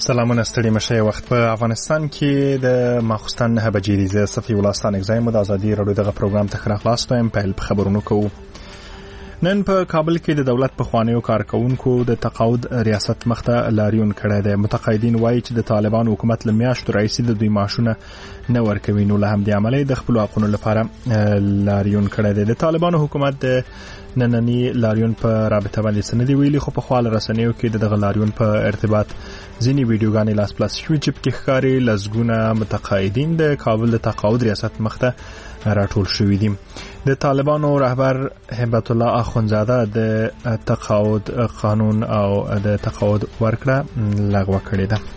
سلامونه ستړي مشه. وخت په افغانستان کې د ماخوستن 9 بجې دی. زه صفي الله ستان اگزایم د ازادي رادیو دغه پروګرام ته خلاص وایم. په خبرونو کوو. نن په کابل کې د دولت په خوانیو کارکونکو د تقاعد ریاست مخته لاریون کړی دی. متقاعدین وایي چې د طالبان حکومت له میاشتو راهیسې د دوی معاشونه نه ورکوي، نو له همدې امله د خپلو حقونو لپاره لاریون کړی دی. د طالبانو حکومت د نننی لاریون په رابطه باندې څه نه دی ویلي، خو په خپل رسنیو کې دغه لاریون په ارتباط ځینې ویډیوګانې لاس پلاس شوي چې پکې ښکاري لسګونه متقاعدین د کابل د تقاعد ریاست مخته راټول شوي دي. د طالبانو رهبر هبت الله اخونزاده د تقاعد قانون او د تقاعد ورکړه لغوه کړې ده.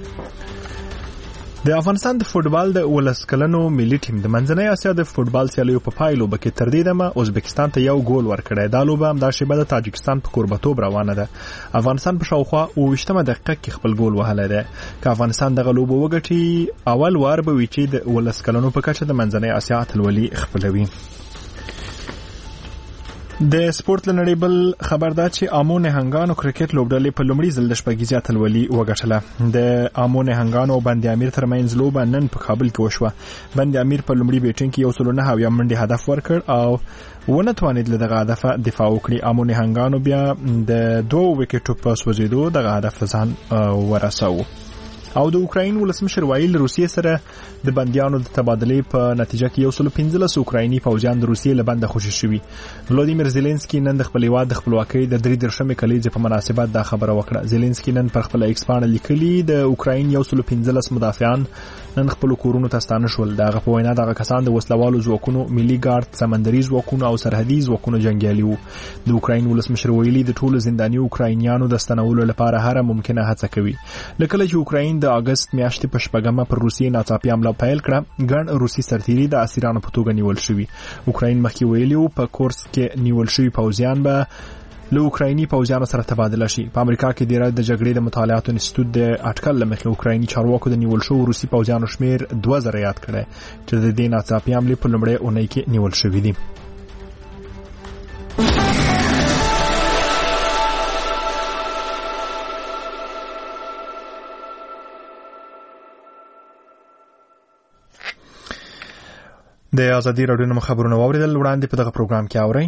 د افغانستان د فوټبال د 12 کلنو ملي ټیم د منځنۍ اسیا د فوټبال سیالیو په پایلو کې تر دې دمه ازبکستان ته 1 ګول ورکړی. دا لوبه هم د شیبه د تاجکستان په کوربتوب روانه ده. افغانستان په شاوخوا 28مه دقیقه کې خپل ګول وهلی دی. که افغانستان دغه لوبه وګټي، اول وار به وي چې د 12 کلنو په کچه د منځنۍ اسیا اتلولي خپلوي. د سپورت لنړۍ بل خبر دا چې آمو نهنګانو کرکټ لوبډلې په لومړي ځل د شپږیزې اتلولي وګټله. د آمو نهنګانو او بند امیر ترمنځ لوبه نن په کابل کې وشوه. بند امیر په لومړي بیټینګ کې 109 منډې هدف ورکړ او ونه توانید له دغه هدف دفاع وکړي. آمو نهنګانو بیا د 2 وکټو په سوځېدو دغه هدف ځان ورساوه. او د اوکراین ولسمشر وایي روسیې سره د بندیانو د تبادلې په نتیجه کې 115 اوکرایني پوځیان د روسیې له بنده خوشي شوي. ولادیمیر زيلنسکي نن د خپل هیواد د خپلواکۍ د 33مې کلیزې په مناسبت دا خبره وکړه. زيلنسکي نن پر خپل ایکس باندې لیکلي د اوکراین 115 مدافعان نن خپل کورونو ته ستانه شول. دغه په وینا دغه کسان د وسلوالو ځواکونو، ملي ګارد، سمندري ځواکونو او سرحدي ځواکونو جنگیالي وو. د اوکراین ولسمشر ویلي د ټولو زنداني اوکراینیانو د ستنولو لپاره هر ممکنه هڅه کوي. لکه چې اوکراین د اگست میاشتې په شپږمه پر روسیې ناڅاپي حمله پیل کړه، ګڼ روسي سرتیري د اسیرانو په توګه نیول شوي. اوکراین مخکې ویلي وو په کورس کې نیول شوي پوځیان به له اوکرایني پوځیانو سره تبادله شي. په امریکا کې د جګړې د مطالعاتو انسټیټیوټ د اټکل لمخې اوکرایني چارواکو د نیول شوو روسي پوځیانو شمیر 2000 یاد کړی چې د دې ناڅاپي حملې په لومړۍ اونۍ کې نیول شوي دي. د ازادي راډیو نوم خبرونه واوریدل. وړاندې په دغه پروګرام کې اورئ.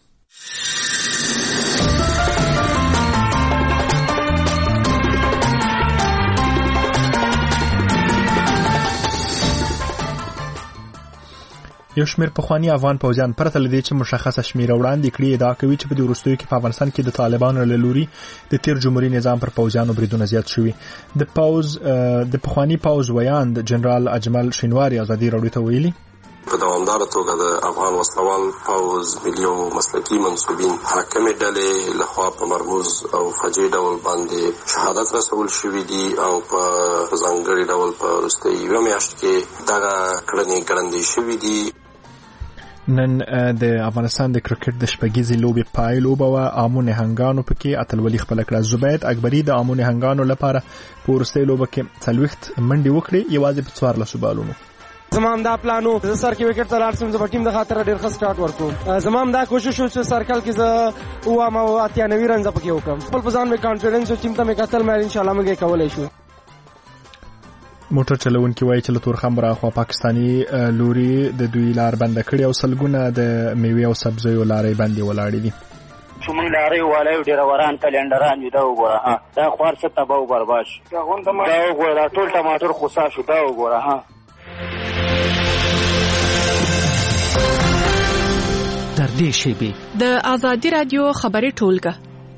یو شمېر پخواني افغان پوځیان پرته له دې چې مشخصه شمېره وړاندې کړي ادعا کوي چې په دې وروستیو کې په افغانستان کې د طالبانو له لوري د تیر جمهوریت نظام پر پوځیانو بریدونه زیات شوي. د پخواني پوځ ویاند جنرال اجمل شینواری ازادي راډیو ته ویلي په دوامداره توګه د افغان وسلوال پوځ ملي او مسلکي منسوبین حاکمې ډلې لخوا په مرموز او فجیع ډول باندې شهادت رسول شوي دي او په ځانګړي ډول په وروستۍ یوه میاشت کې دغه کړنې ګړندۍ شوي دي. نن د افغانستان د کرکټ د شپږیزې لوبې پای لوبه وه. آمو نهنګانو پکې اتلولي خپله کړه. زبید اکبري د آمو نهنګانو لپاره په وروستۍ لوبه کې 40 منډې وکړې، یوازې په 14 بالونو. زمام دا پلانو زه سر کې وکټ ته لاړ شم، زه په ټیم د خاطر ډېر ښه سټارټ ورکوم. زمام دا کوشش و چې سرکل کې زه 90 رنز پکې وکړم. خپل په ځان مې کانفیډنس او ټیم ته مې کتل، مې انشاءالله موږ کولی شو. موټر چلونکي وایي چې له تورخم راخوا پاکستاني لوري د دوی لار بنده کړې او سلګونه د میوې او سبزیو لارې بندې ولاړې دي. موږ لارې والو ډیروران کلندران یو دا وګوره دا خوار څه تباہ او برباد شو. دا وګوره ټول ټماټر خوسا شو. دا وګوره در دې شیبې د ازادي رادیو خبري ټولګه.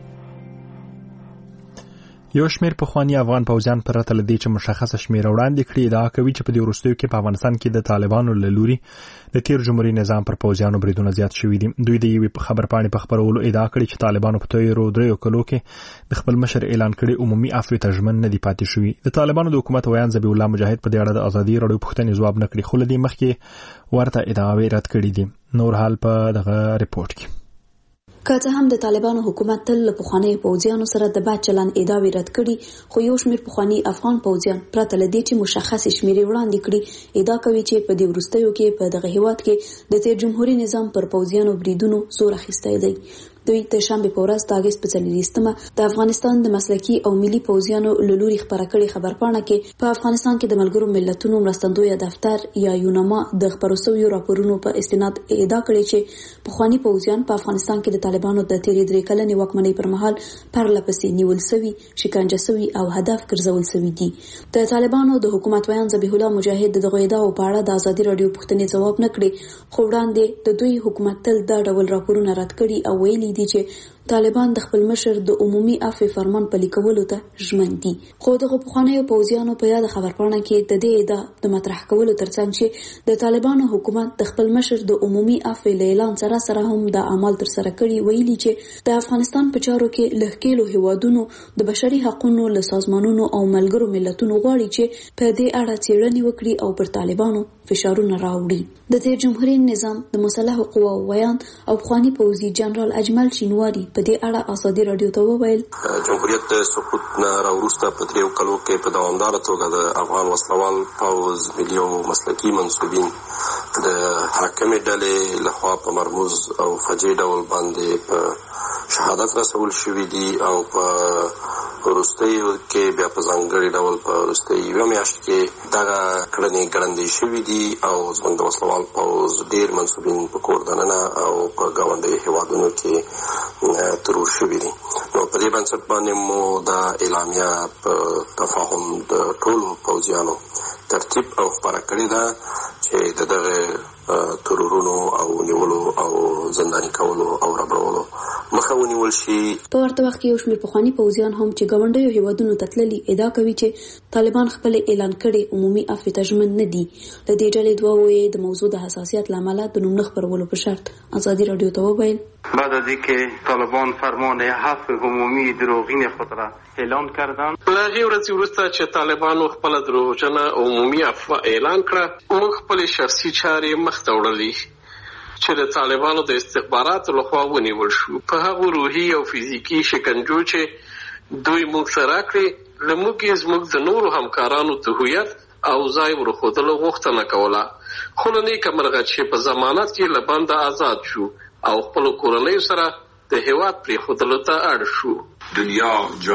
یو شمېر پخواني افغان پوځیان پرته له دې چې مشخصه شمېره وړاندې کړي ادعا کوي چې په دې وروستیو کې په افغانستان کې د طالبانو له لوري د تیر جمهوریت نظام پر پوځیانو بریدونه زیات شوي دي. دوی د یوې خبرپاڼې په خپرولو ادعا کړې چې طالبانو په تیرو 3 کلو کې د خپل مشر اعلان کړي عمومي عفو ته ژمن نه دي پاتې شوي. د طالبانو د حکومت ویان ذبیح الله مجاهد په دې اړه د ازادي راډیو پوښتنې ځواب نه کړي، خو له دې مخکې ورته ادعاوې رد کړي دي. نور حال په دغه ریپورت کې. که څه هم د طالبانو حکومت تل له پخوانیو پوځیانو سره د بد چلند ادعاوې رد کړي، خو یو شمېر پخواني افغان پوځیان پرته له دې چې مشخصې شمېرې وړاندې کړي ادعا کوي چې په دې وروستیو کې په دغه هیواد کې د تیر جمهوریت نظام پر پوځیانو بریدونو زور اخیستی دی. دوی د شنبه په ورځ د اگست په 24مه د افغانستان د مسلکي او ملي پوځیانو له لوري خبره کړې خبرپاڼه کې په افغانستان کې د ملګرو ملتونو مرستندوی دفتر یا یوناما د خبرو شویو راپورونو په استناد ادعا کړې چې پخوانی پوځیان په افغانستان کې د طالبانو د تیرې 3 کلنې واکمنۍ پر مهال پرلپسې نیول شوي، شکنجه شوي او هدف ګرځول شوي دي. د طالبانو د حکومت ویان ذبیح الله مجاهد دغه ادعاو په اړه د ازادي رادیو پوښتنې جواب نه کړي، خو وړاندې د دوی حکومت تل دا ډول راپورونه رد کړي او ویلي دي چې طالبان د خپل مشر د عمومي عفو فرمان پلي کولو ته ژمن دي. خو دغه پخوانیو پوځیانو په یاد خبرپاڼه کې د دې ادعا د مطرح کولو ترڅنګ چې د طالبانو حکومت د خپل مشر د عمومي عفو اعلان سره هم د عمل تر سره کړي، ویلي چې د افغانستان په چارو کې لهکېلو هیوادونو د بشري حقوقو له سازمانونو او ملګرو ملتونو غواړي چې په دې اړه څېړنې وکړي او پر طالبانو فشارونه راوړي. د تیر جمهوریت نظام د مسلحو قواو ویان او پخوانی پوځي جنرال اجمل شینواری په دې اړه ازادي رادیو ته وویل جمهوریت د سقوط نه راوروسته په 3 کلو کې په دوامداره توګه د افغان وسلوال پوځ ملي او مسلکي منسوبین د حاکمې ډلې لخوا په مرموز او فجیع ډول باندې په شهادت رسول شوي دي او په وروستیو کې بیا په ځانګړي ډول په وروستۍ یوه میاشت کې دغه کړنې ګړندۍ شوي دي او زموږ د وسلوال پوځ ډېر منسوبین په کور دننه او په ګاونډیو هېوادونو کې ترور شوي دي. نو په دې بنسټ باندې مو دا اعلامیه په تفاهم د ټولو پوځیانو ترتیب او خپاره کړې ده چې د دغه ترورونو او نیولو او زنداني کولو او ربړولو مخه ونیول شي. په ورته وخت کې یو شمېر پخواني پوځیان هم چې ګاونډیو هیوادونو ته تللي ادعا کوي چې طالبان خپل اعلان کړي عمومي عفو ته ژمن نه دي. د دې ډلې دوه وایي د موضوع د حساسیت له امله د نوم نه خپرولو په شرط ازادي رادیو ته وویل بعد از اینکه طالبان فرمان عفو عمومی دروغین خود را اعلان کردند له هغې ورځې وروسته چې طالبانو خپله دروغجنه عمومي عفو اعلان کړه، موږ خپلې شخصي چارې مخته وړلې چې د طالبانو د استخباراتو لخوا ونیول شو. په هغو روحي او فزیکي شکنجو چې دوی موږ سره کړې، له موږ یې زموږ د نورو همکارانو د هویت او ځای ورښودلو غوښتنه کوله، خو له نیکه مرغه چې په ضمانت کې له بنده آزاد شو او خپلو کورنیو سره د هیواد پرېښودلو ته اړ شو. دنیا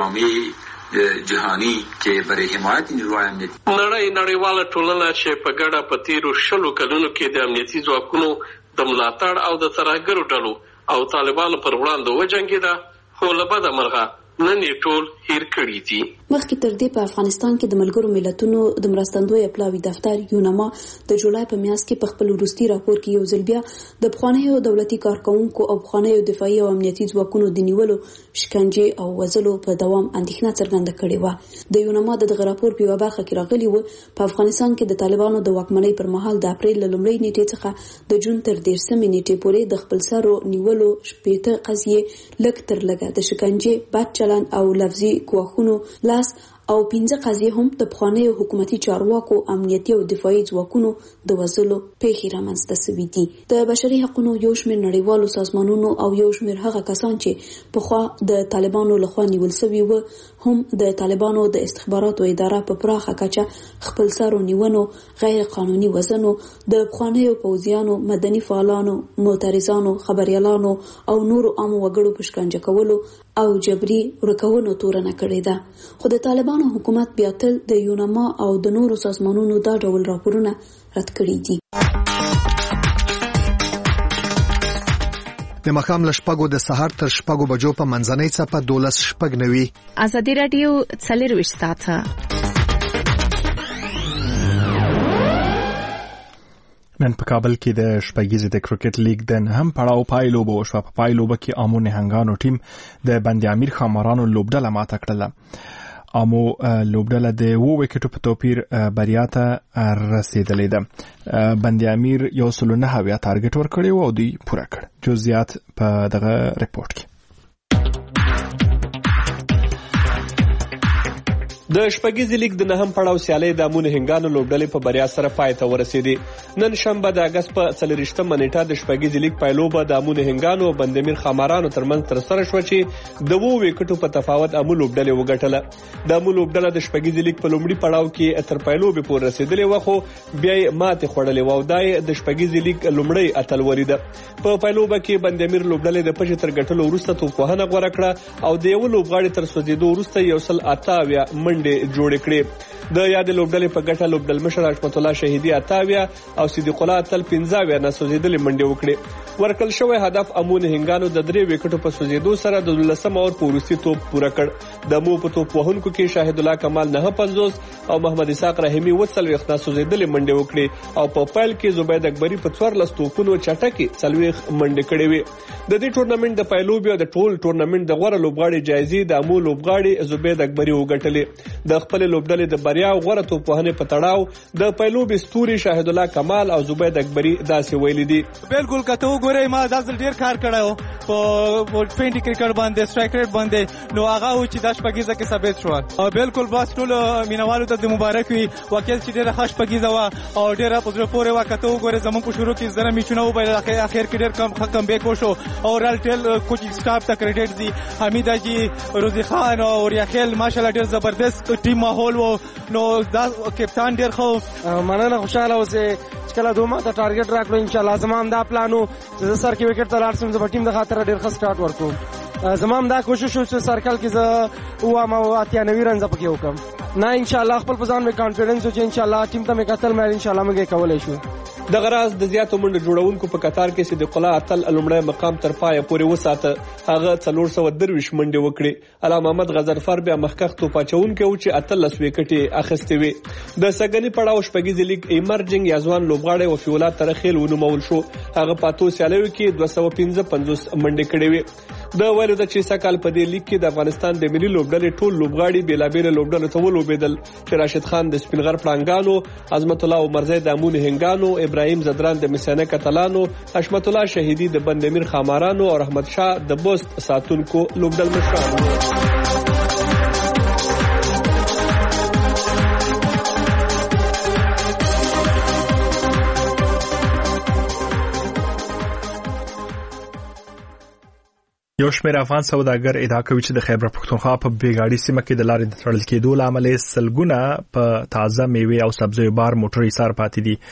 جامعه جهانی کې برای حمایت نیروهای امنیتي نړیواله ټولنه چې په ګډه په تیرو 20 کلونو کې د امنیتي ځواکونو د ملاتړ او د ترهګرو ډلو او طالبانو پر وړاندې وجنګېده، خو له بده مرغه نن یې ټول هیر کړي دي. مخکې تر دې په افغانستان کې د ملګرو ملتونو د مرستندوی پلاوي دفتر یوناما د جولای په میاشت کې په خپل وروستي راپور کې یو ځل بیا د پخوانیو دولتي کارکونکو او پخوانیو دفاعي او امنیتي ځواکونو د نیولو، شکنجې او وژلو په دوام اندېښنه څرګنده کړې وه. د یوناما دغه راپور په یوه برخه کې راغلي و په افغانستان کې د طالبانو د واکمنۍ پر مهال د اپریل له لومړۍ نیټې څخه د جون تر 13مې نیټې پورې د خپلسرو نیولو 18 قضیې لږ تر لږه د شکنجې، بد چلند او لفظي ګواښونو لاس او 15 قضیې هم د پخوانیو حکومتي چارواکو، امنیتي او دفاعي ځواکونو د وژلو پیښې رامنځته شوي دي. د بشري حقوقو یو شمېر نړیوالو سازمانونو او یو شمېر هغه کسان چې پخوا د طالبانو لخوا نیول شوي و هم د طالبانو د استخباراتو اداره په پراخه کچه خپل سرو نیونو، غیر قانوني وژنو، د پخوانیو پوځیانو، مدني فعالانو، معترضانو، خبريالانو او نورو عامو وګړو په شکنجه کولو او جبري ورکولو تورنه کړې ده. خو د طالبانو حکومت بیا تل د یوناما او د نورو سازمانونو دا ډول راپورونه رد کړي دي. د مخام لشپګو د سحر تر شپګو بجو په منځنۍ څپه 12:09 ازادي رادیو 24 ساعته. نن په کابل کې د شپږیزې د کرکټ لیګ د نهم پړاو پایلوبه وشوه. په پایلوبه کې آمو نهنګانو ټیم د بند امیر خامارانو لوبډله ماته کړله. آمو لوبډله د 2 وکټو په توپیر بریا ته رسیدلې ده. بند امیر 109 ټارګټ ورکړی او دوی پوره کړ. جزئیات په دغه ریپورت کې. د شپږیزې لیګ د نهم پړاو سیالۍ د امو نهنګانو لوبډلې په بریا سره پای ته ورسېدې. نن شنبه د اګست په 24مه نیټه د شپږیزې لیګ پایلوبه د امو نهنګانو او بندمیر خامارانو ترمنځ ترسره شوه چې د 2 وکټو په تفاوت امو لوبډلې وګټله. د امو لوبډله د شپږیزې لیګ په لومړي پړاو کې تر پایلوبې پورې رسېدلې وه، خو بیا یې ماتې خوړلې وه او دا یې د شپږیزې لیګ لومړی اتلولي ده. په پایلوبه کې بندمیر لوبډلې د پچې تر ګټلو وروسته توپوهنه غوره کړه او د یو لوبغاړي تر سوځېدو وروسته 128 منډې جوړې کړې. د یاد لوبډلې په ګټه لوبډلمشر حشمت الله شهیدي 28 او صدیق الله اتل 15 نه سوځېدلې منډې وکړې. ورکل شوی هدف امو نهنګانو د 3 وکټو په سوځېدو سره د 12 اور په وروستي توپ پوره کړ. د امو په توپ وهونکو کې شاهد الله کمال 950 او محمد اسحاق رحیمي 40 نه سوځېدلې منډې وکړې او په پیل کې زبید اکبری په 14 توپونو چټکي 40 منډې کړې وې. د دې ټورنمنت د پایلوبي او د ټول ټورنمنت د غوړه لوبغاړي جایزې د امو لوبغاړي زبید اکبری وګټلې. د خپل لوبډلې د بریا او غوړه توپوهنې په تړاو د پایلوبي ستوري شاهد الله کمال او زبید اکبری داسې ویلي دي: بالکل کته وګورئ ما داسې ډیر کار کړو په 20 کرکټ باندې سټرایک ریټ باندې، نو هغه و چې د شپږیزه کې ثابت شو. او بالکل بس ټول مینوالو ته د مبارک وي، واقعا چې ډیره ښه شپږیزه وه او ډیره په زړه پورې وه. کته وګورئ زموږ په شروع کې زره میچونه وبایل، اخر کې ډیر کم بیک وشو او رال ټیل کوچینګ سټاف ته کریډټ دي. حمید حاجي، روزي خان او ریاخیل ماشاءالله ډیر زبردست ټیم ماحول وو. نو دا کپتان ډیر خو مننه، خوشاله اوسه چې کله دوه ماته ټارګټ راکړو. ان شاء الله زمام دا پلانو چې سر کې وکټ تلار سم د ټیم د خاطر ډیر ښه سٹارټ ورکوم. زمام دا کوشش وو چې سرکل کې زه او ما 98 رن زپکې وکم. نه ان شاء الله خپل پزان مې کانفیډنس او چې ان شاء الله ټیم ته مې قتل مې ان شاء الله موږ کولای شو. د غراز د زیاتو منډه جوړونکو په قطار کې صدیق الله اتل لومړی مقام تر پایه پورې وساته. هغه 430 منډې وکړې. علامه محمد غزرفر بیا مخکښ توپ اچونکی و چې 18 وکټې اخیستې وې. د سګنی پړاو شپږیزې لیګ ایمرجنګ یا ځوان لوبغاړی وفیولا ترخیل ونومول شو. هغه په اتو سیالیو کې 255 منډې کړې وې. د ویلو د چې سکهال په دې لیګ کې د افغانستان د ملي لوبډلې ټول لوبغاړي بیلابېل لوبډلو ته ولوبېدل چې راشد خان د سپینغر پړانګانو، عظمت الله عمرزی د امو نهنګانو، ابراهیم زدران د مسیانه کتلانو، حشمت الله شهیدی د بندمیر خامارانو او رحمت شاه د بوست ساتونکو لوبډلمشرانو. یو شمېر افغان سوداګر ادعا کوي چې د خیبر پښتونخوا په بیګاړي سیمه کې د لارې د تړل کېدو له امله سلګونه په تازه میوې او سبزیو بار موټر ایثار پاتې دي.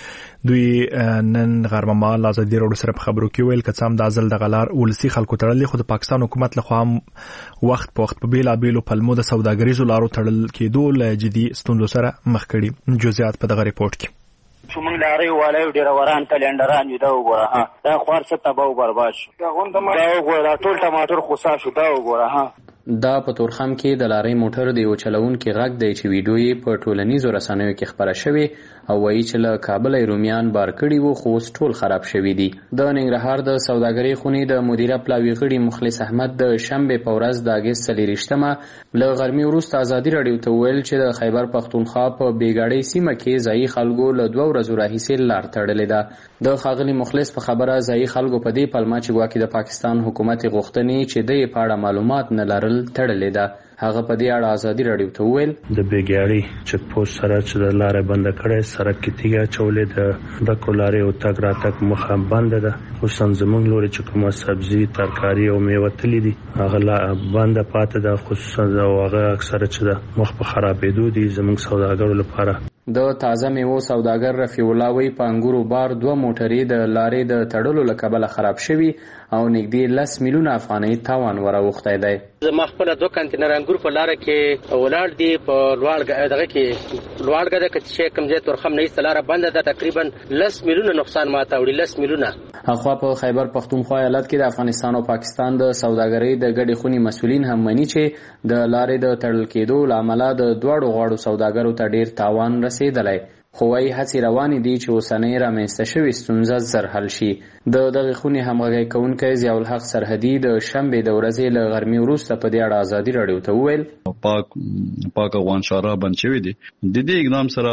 دوی نن غرمه ازادي راډیو سره په خبرو کې ویل چې سم د ازل د غلار ولسی خلکو تړل خو د پاکستان حکومت له خوا وخت په وخت په بیلابېلو پلمو د سوداګریزو لارو تړل کېدو له جدي ستونزو سره مخ کړي. جزئیات په دغه ریپورت کې. موږ لارې والو ډیر وران کلندران یو دا وګوره ها، دا خوار څه تباو برباد شو. دا وګوره ټول ټماټر خوسا شو. دا وګوره ها. دا په تورخم کې د لارې موټر دی او چلوونکي غږ دی چې ویډیو یې په ټولنیزو رسنیو کې خبره شوې او وایي چې له کابل رومیان بار کړي وو خو ټول خراب شوي دي. د ننګرهار د سوداګرۍ خونې د مدیره پلاوي غړي مخلص احمد د شنبه په ورځ د اگست 23مه له غرمې وروسته ازادي راډیو ته ویل چې د خیبر پښتونخوا په بیګاړي سیمه کې ځایي خلکو له 2 ورځو راهیسې لار تړلې ده. د ښاغلي مخلص په خبره ځایي خلکو په دې پلمه چې ګواکې د پاکستان حکومت غوښتنې چې د په اړه معلومات نه لرل تړلې ده. هغه په دې اړه ازادي راډیو ته ویل د بیګاړي چک پوسټ سره چې د لارې بند کړي سړک کې تیګه چولې د کولارې او تګ راتګ مخه بند ده. خصوصا زموږ لوري چې کومه سبزي ترکاری او میوه تللی دي هغه بند پاتې ده. خصوصا هغه اکثره چې د مخ په خرابېدو دي زموږ سوداګرو لپاره. د تازه میوو سوداګر رفیع الله وی په انګورو بار 2 موټرې د لارې د تړلو له کبله خراب شوي او نږدې 10 میلیونه افغانۍ تاوان وراوښتی دی. زما خپل 2 کنټینر انګور په لار کې ولاړ دي په لوړ دغه کې لوړ غده چې کوم ځای تورخم نه ایستلاره بند ده تقریبا 10 میلیونه نقصان ماته وړي 10 میلیونه. اخوا په خیبر پښتونخوا ایالت کې د افغانستان او پاکستان د سوداګرۍ د ګډې خونې مسؤلین هم مني چې د لارې د تړل کېدو له امله د دواړو غاړو سوداګرو ته ډیر تاوان رسیدلی. خو وايي هڅې روانې دي چې اوسنۍ رامنځته شوې ستونزه زر حل شي. د دغې خونې همغږی کوونکی ضیاء الحق سرحدي د شنبې د ورځې له غرمې وروسته په دې اړه ازادي راډیو ته وویل پاک افغان شارع بند شوي دي. د دې اقدام سره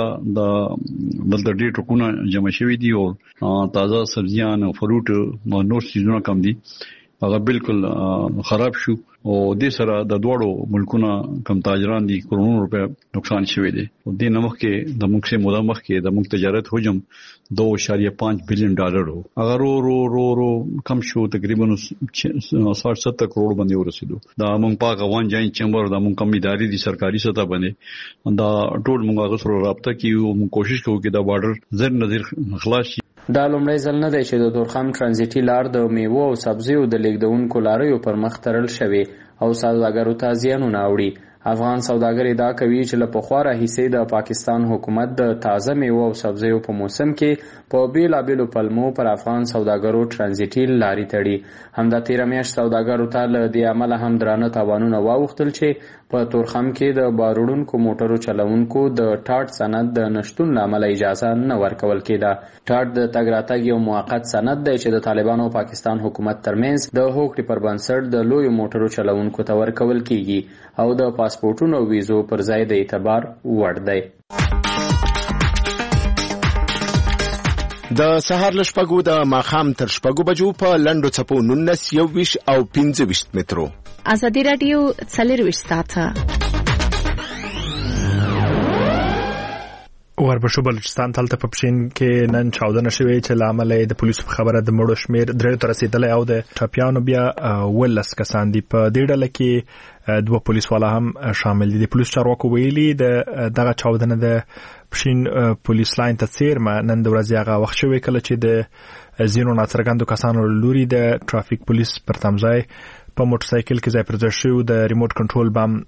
دلته ډېر ټرکونه جمع شوي دي او تازه سبزیان او فروټ او نور چیزونه کم دي هغه بالکل خراب شو او د سره د دوړو ملکونو کم تاجران دي کروڑونو روپے نقصان شوی دی او د نمخ کې د ملک سے مدامخ کې د ملک تجارت حجم $2.5 بلین هو اگر رو کم شو تقریبا 60-70 کروڑ باندې ورسېدو دا مونږ پاک افغان جاین چیمبر د مونږ کم ادارې دي سرکاري سطح باندې دا ټول مونږ هغه سره رابطه کیو مونږ کوشش کوو چې دا بارډر زر نظر خلاص شي دا لومړی ځل نه دی چې د تورخم ترانزیټي لار د میوو او سبزیو د لیږدونکو لاریو پر مخ تړل شوی او سوداګرو ته زیانونه اوړي. افغان سوداګر ادعا کوي چې له پخوا راهیسې د پاکستان حکومت د تازه میوو او سبزیو په موسم کې په بیلابیلو پلمو پر افغان سوداګرو ترانزیټي لارې تړي. همدا تیره میاشت سوداګرو ته له دې امله هم درانه تاوانونه واوښتل چې په تورخم کې د باروړونکو موټرو چلوونکو د ټاټ سند د نشتون له امله اجازه نه ورکول کېده. ټاټ د تګ راتګ یو موقت سند دی چې د طالبانو او پاکستان حکومت ترمنځ د هوکړې پر بنسټ د لویو موټرو چلوونکو ته ورکول کېږي او د پاسپورټونو او ویزو پر ځای د اعتبار وړ دی. د سهار له شپږو د ماښام تر شپږو بجو په لنډو څپو 19 21 او 25 مترو. ازادي راډیو 24 ساعته وربشو بلوچستان تلته په پښین کې نن چاودنه شوې چې لامل د پولیسو په خبره د مړو شمیر 3 ته رسیدلی او د ټاپیانو بیا 12 کسان دي. په دې ډله کې 2 پولیس والا هم شامل دي. د پولیس چارواکو ویلي دغه چاودنه د پښین پولیس لاین ته څیرمه نن د ورځې هغه وخت شوې کله چې د زینو ناڅرګندو کسانو لوري د ټرافیک پولیس پر تمځای په موټر سایکل کې ځای پر ځای شو د ریموټ کنټرول بم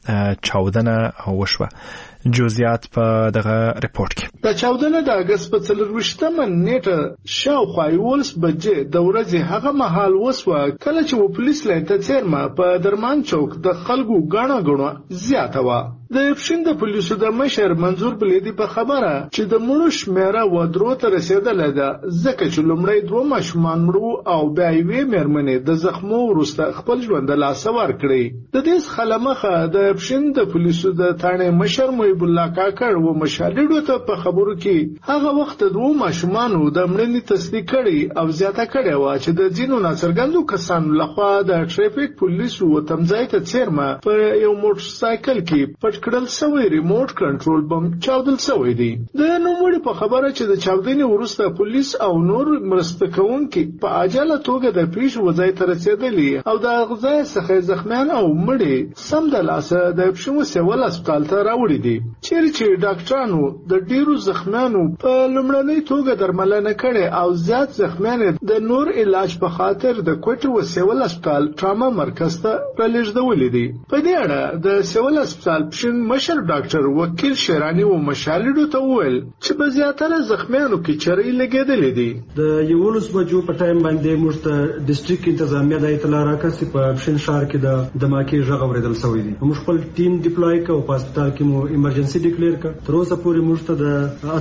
چاودنه وشوه. جزئیات په دغه ریپورت کې. د چاودنه د اگست په 24مه نیټه شاوخوا 11 بجې د ورځې هغه مهال وسوه کله چې پولیس لاین ته څیرمه په درمان چوک د خلکو غاڼه زیاته و. د پښین د پولیسو د مشر منظور بلیدي په خبره چې د مړو شمیره ودرو ته رسیدلې ده ځکه چې لومړی 2 ماشومان مړو او بیا یې مېرمنې د زخمو وروسته خپل ژوند له لاسه ورکړي. د دې خلمخه د پښین د پولیسو د ثانې مشر محب الله کاکړ و مشالډو ته په خبرو کې هغه وخت 2 ماشومانو د مړینې تصدیق کړي او زیاته کړي و چې د ځینو ناڅرګندو کسانو لخوا د ټریفیک پولیسو تمځای ته څیرمه په یو موټر سایکل کې کړل سوی ریموټ کنټرول بم چاودل سوی دی. د نوموړي په خبره چې د چاودنې وروسته پولیس او نور مرسته کوونکي په عاجله توګه د پیښ وځای ته رسیدلي او د غذای څخه زخمیان او مړي سم د لاسه د پښو سیول هسپتال ته راوړي دي چې ډاکټرانو د ډیرو زخمیانو په لومړنۍ توګه درملنه کړي او زیات زخمیان د نور علاج په خاطر د کوټې و سیول هسپتال ټراما مرکز ته رالیږدولي دي. په دې اړه د سیول هسپتال پښین مشر ډاکټر وکیل شیرانی و مشالډو ته وویل چې په زیاتره زخمیانو کې چرې لګېدلې دي. د 11 بجو په ټایم باندې موږ ته ډیسټریکټ انتظامیه د اطلاع راکړه چې په پښین ښار کې د دماکي غږ اوریدل شوی دی. موږ خپل ټیم ډیپلوي کړ او په هسپتال کې مو ایمرجنسي ډیکلیئر کړ. تر اوسه پورې موږ ته د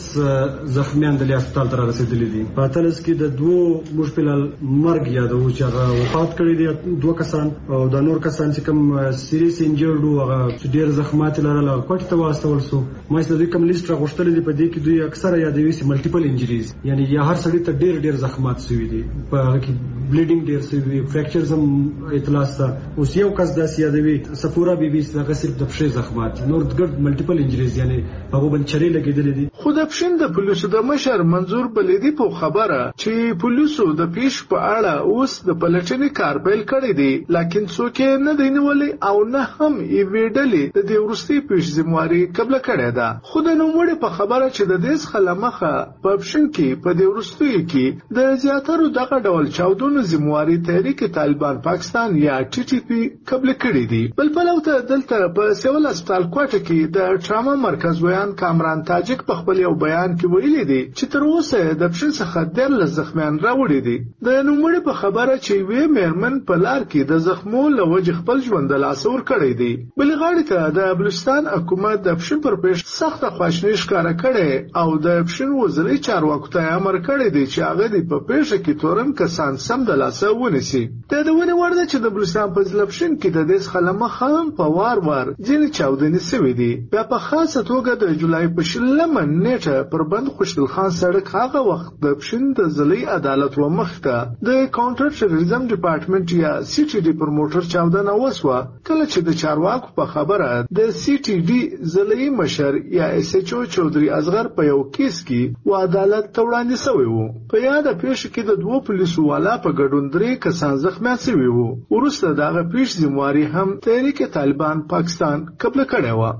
18 زخمیان د هسپتال ته رسیدلي دي. په 18 کې د 2 موږ په مرګ یادو چې هغه وفات کړي دي 2 کسان او د نور کسان چې کوم سیریس انجرډ او هغه ډیر زخمات لرله کوټه ته واستول سو. ما چې د کوم لیست راغوښتل دي په دې کې دوی اکثره یادوي چې ملټیپل انجریز یعنی یا هر سړی ته ډیر زخمات شوي دي په هغه کې بلیډینګ ډیر شوي فریکچرز هم اطلاع سره اوس یو کس داسې یادوي سفورا بیبي هغه صرف د پښې زخمات نور ګډ ملټیپل انجریز یعنی هغه باندې چرې لګېدلې دي. خو د پښین د پولیسو د مشر منظور بلیدي په خبره چې پولیسو د پیښ په اړه اوس د پلټنې کار پیل کړی دی لکه څوک نه دی نیولې او نه هم ایویډلې د دې ورستي پیښ ذمہواری قبل کړی ده. خو د نوموړي په خبره چې د دې خلمخه په پښین کې په دې ورستي کې د زیاترو دغه ډول چاودنو ذمہواری تحریک طالبان پاکستان یا ټي ټي پی قبل کړی دی. بل پلوته دلته په سیول هسپتال کوټه کې د ټراما مرکز ویان کامران تاجک په خپل یو بیان کې ویلي دی چې تر اوسه د پښین څخه 13 زخمیان راوړي دي. د نوموړي په خبره چې وی مېرمن په لار کې د زخمو له وجې خپل ژوند له لاسه ورکړی دی. بل غاړه ته د بلوچستان حکومت د پښین پر پیش سخت خواشنی ښکارا کړي او د پښین وزیر چارواکو ته امر کړی دی چې هغه د په پیښه کې تورن کسان سم د لاسه ونیسي. د دونه ورده چې د بلوچستان په ضلع پښین کې د دې خلمه خام په وار ځینې چاودنې شوې دي. بیا په خاصه توګه د جولای په 16 نیټه پر بند خوشحال خان سړک هغه وخت د پښین د ضلعي عدالت و مخته د کاونټر ټیرریزم ډپارټمنټ یا سی ټي ډي پر موټر چاودنه وسوه کله چې د چارواکو په خبره د سی ټي ډي ضلعي مشر یا اس ایچ او چودري اصغر په یو کیس کې و عدالت ته وړاندې شوی وو. په یاد پیښه کې د دوه پولیسو والا په ګډون 3 کسان زخمیان شوي وو. وروسته دغه پیښ ذمہواری هم تحریک طالبان پاکستان قبل کړی و.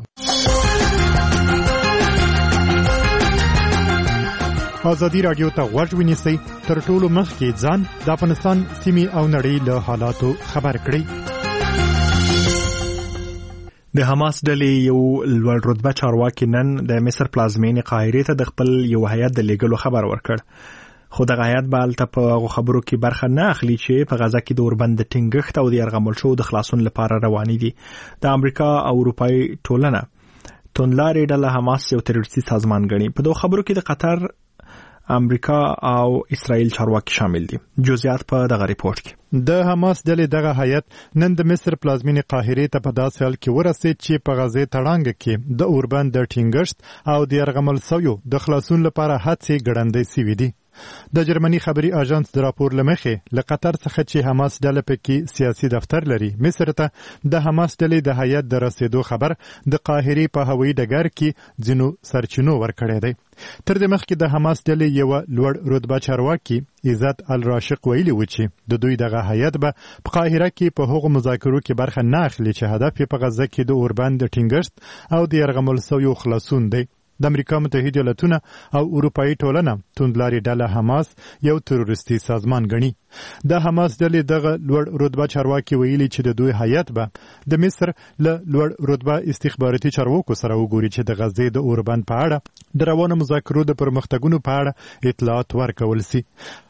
ازادي رادیو ته غوږ ونیسئ تر ټولو مخکې ځان د افغانستان سیمې او نړۍ له حالاتو خبر کړئ. د حماس ډلې یو لوړ رتبه چارواکي نن د مصر پلازمینې قاهرې ته د خپل یو هیات د لیږلو خبر ورکړ. خو دغه هیات به هلته په هغو خبرو کې برخه نه اخلي چې په غزه کې د اوربند د ټینګښت او د یرغمل شوو د خلاصون لپاره روانې دي. د امریکا او اروپایي ټولنه توندلارې ډله حماس یو تروریستي سازمان ګڼي. په دغو خبرو کې د قطر، امریکا او اسرائیل چارواکي شامل دي. جزئیات په دغه ریپورت کې. د حماس ډلې دغه هیات نن د مصر پلازمینې قاهرې ته په داسې حال کې ورسېد چې په غزې تړانګه کې د اوربند د ټینګښت او د یرغمل شویو د خلاصون لپاره هڅې ګړندۍ شوې دي. د جرمني خبري اژانس د راپور لمخې له قطر څخه چې حماس ډله پکې سیاسي دفتر لري مصر ته د حماس ډلې د هیات د رسیدو خبر د قاهرې په هوایي ډګر کې ځینو سرچینو ورکړی دی. تر دې مخکې د حماس ډلې یو لوړ رتبه چارواکي عزت الراشق ویلي و چې د دوی دغه هیات به په قاهره کې په هغو مذاکرو کې برخه نه اخلي چې هدف یې په غزه کې د اوربند د ټینګښت او د یرغمل شویو خلاصون دی. د امریکا متحده ایالاتونه او اروپایي ټولنه توندلارې ډله حماس یو تروریستي سازمان ګڼي. د حماس ډلې دغه لوړ رتبه چارواکي ویلي چې د دوی هیات به د مصر له لوړ رتبه استخباراتي چارواکو سره وګوري چې د غزې د اوربند په اړه د روانو مذاکرو د پرمختګونو په اړه اطلاعات ورکول سي.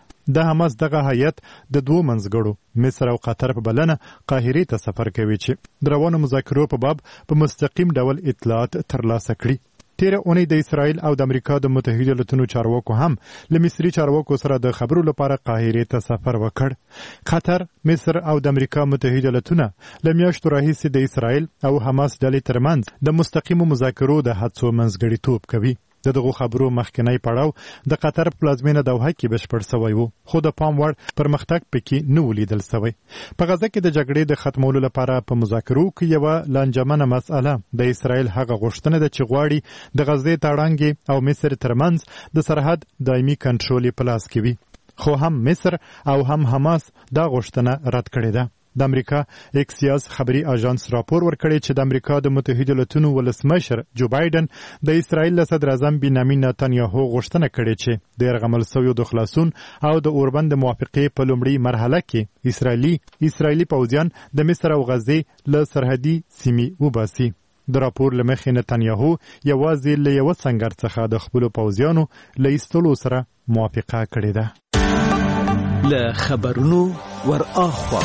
د حماس دغه هیات د دوه منځګړو مصر او قطر په بلنه قاهرې ته سفر کوي چې د روانو مذاکرو په باب په مستقیم ډول اطلاعات ترلاسه کړي. تیره اونۍ د اسرائیل او د امریکا د متحده ایالاتونو چارواکو هم له مصري چارواکو سره د خبرو لپاره قاهرې ته سفر وکړ. قطر، مصر او د امریکا متحده ایالاتونه له میاشتو راهیسې د اسرائیل او حماس ډلې ترمنځ د مستقیمو مذاکرو د هڅو منځګړیتوب کوي. دغه خبرو مخکنی پړاو د قطر پلازمینه دوحه کې بشپړ شوی وو، خو د پام وړ پرمختګ پکې نه ولیدل شوی. په غزه کې د جګړې د ختمولو لپاره په مذاکرو کې یو لانجمنه مسأله د اسرائیل هغه غوښتنه ده چې غواړي د غزې تړانګې او مصر ترمنځ د سرحد دایمي کنټرول په لاس کې وي. خو هم مصر او هم حماس دا غوښتنه رد کړې ده. د امریکا اکسیاس خبري اژانس راپور ورکړی چې د امریکا د متحده ایالاتونو ولسمشر جو بایدن د اسرائیل له صدر اعظم بنیامین نتانیاهو غوښتنه کړې چې د یرغمل شویو د خلاصون او د اوربند موافقې په لومړۍ مرحله کې اسرائیلي پوځیان د مصر او غزې له سرحدي سیمې وباسي. د راپور له مخې نتانیاهو یوازې له یوه سنګر څخه د خپلو پوځیانو له ایستلو سره موافقه کړې ده. له خبرونو ور اخوا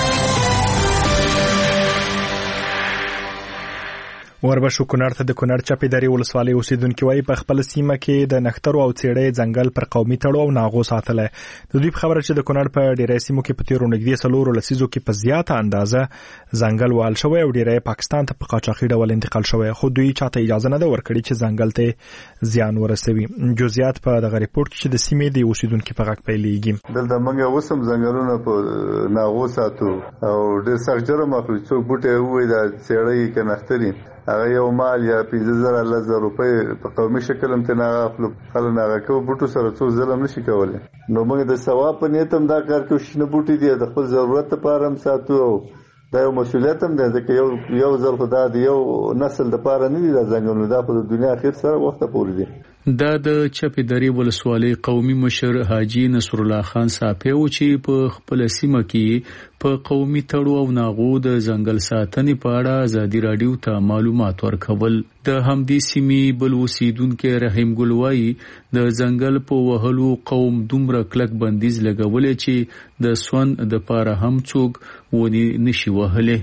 وربشو کونړ ته د کونړ چاپیداري ولسوالۍ اوسیدونکو وايي په خپل سیمه کې د نخترو او څېړۍ ځنګل پر قومي تړو او ناغو ساتل. د دوی په خبره چې د کونړ په ډیری سیمو کې په تیرو نږدې 4 لسیزو کې په زیاته اندازه ځنګل وال شوی او ډیری پاکستان ته په قاچاقي ډول انتقال شوی، خو دوی چاته اجازه نه ده ورکړي چې ځنګل ته زیان ورسوي. جزئیات په دغه ریپورت کې د سیمې د اوسیدونکو په غږ پیلېږي. دلته موږ اوسم ځنګلونه په ناغو ساتو او ډېر سخت جرم اخلو. څوک بوټي ووایي دا څېړۍ که نختري هغه یو مال یا 15,000 روپۍ په قومي شکل هم ترې نه اخلو. خلک هغه کوو بوټو سره څوک ظلم نشي کولی. نو موږ د ثواب په نیت هم دا کار کوو. شنه بوټي دي د خپل ضرورت لپاره هم ساتو او دا یو مسؤلیت هم دی ځکه یو ځل خو دا د یو نسل لپاره نه دي دا ځنګلونه، دا په دنیا اخر سره وخته پورې دي. دا د چپیداري ولسوالۍ قومي مشر حاجی نصر الله خان صاحب و چې په خپل سیمه کې په قومي تړو او ناغو د ځنګل ساتنې په اړه ازادي رادیو ته معلومات ورکول. د همدې سیمې بل اوسیدونکو رحیم ګل وایي د ځنګل په وهلو قوم دومره کلک بندیز لګولې چې د سون د پاره هم څوک ونی نشي وهلې.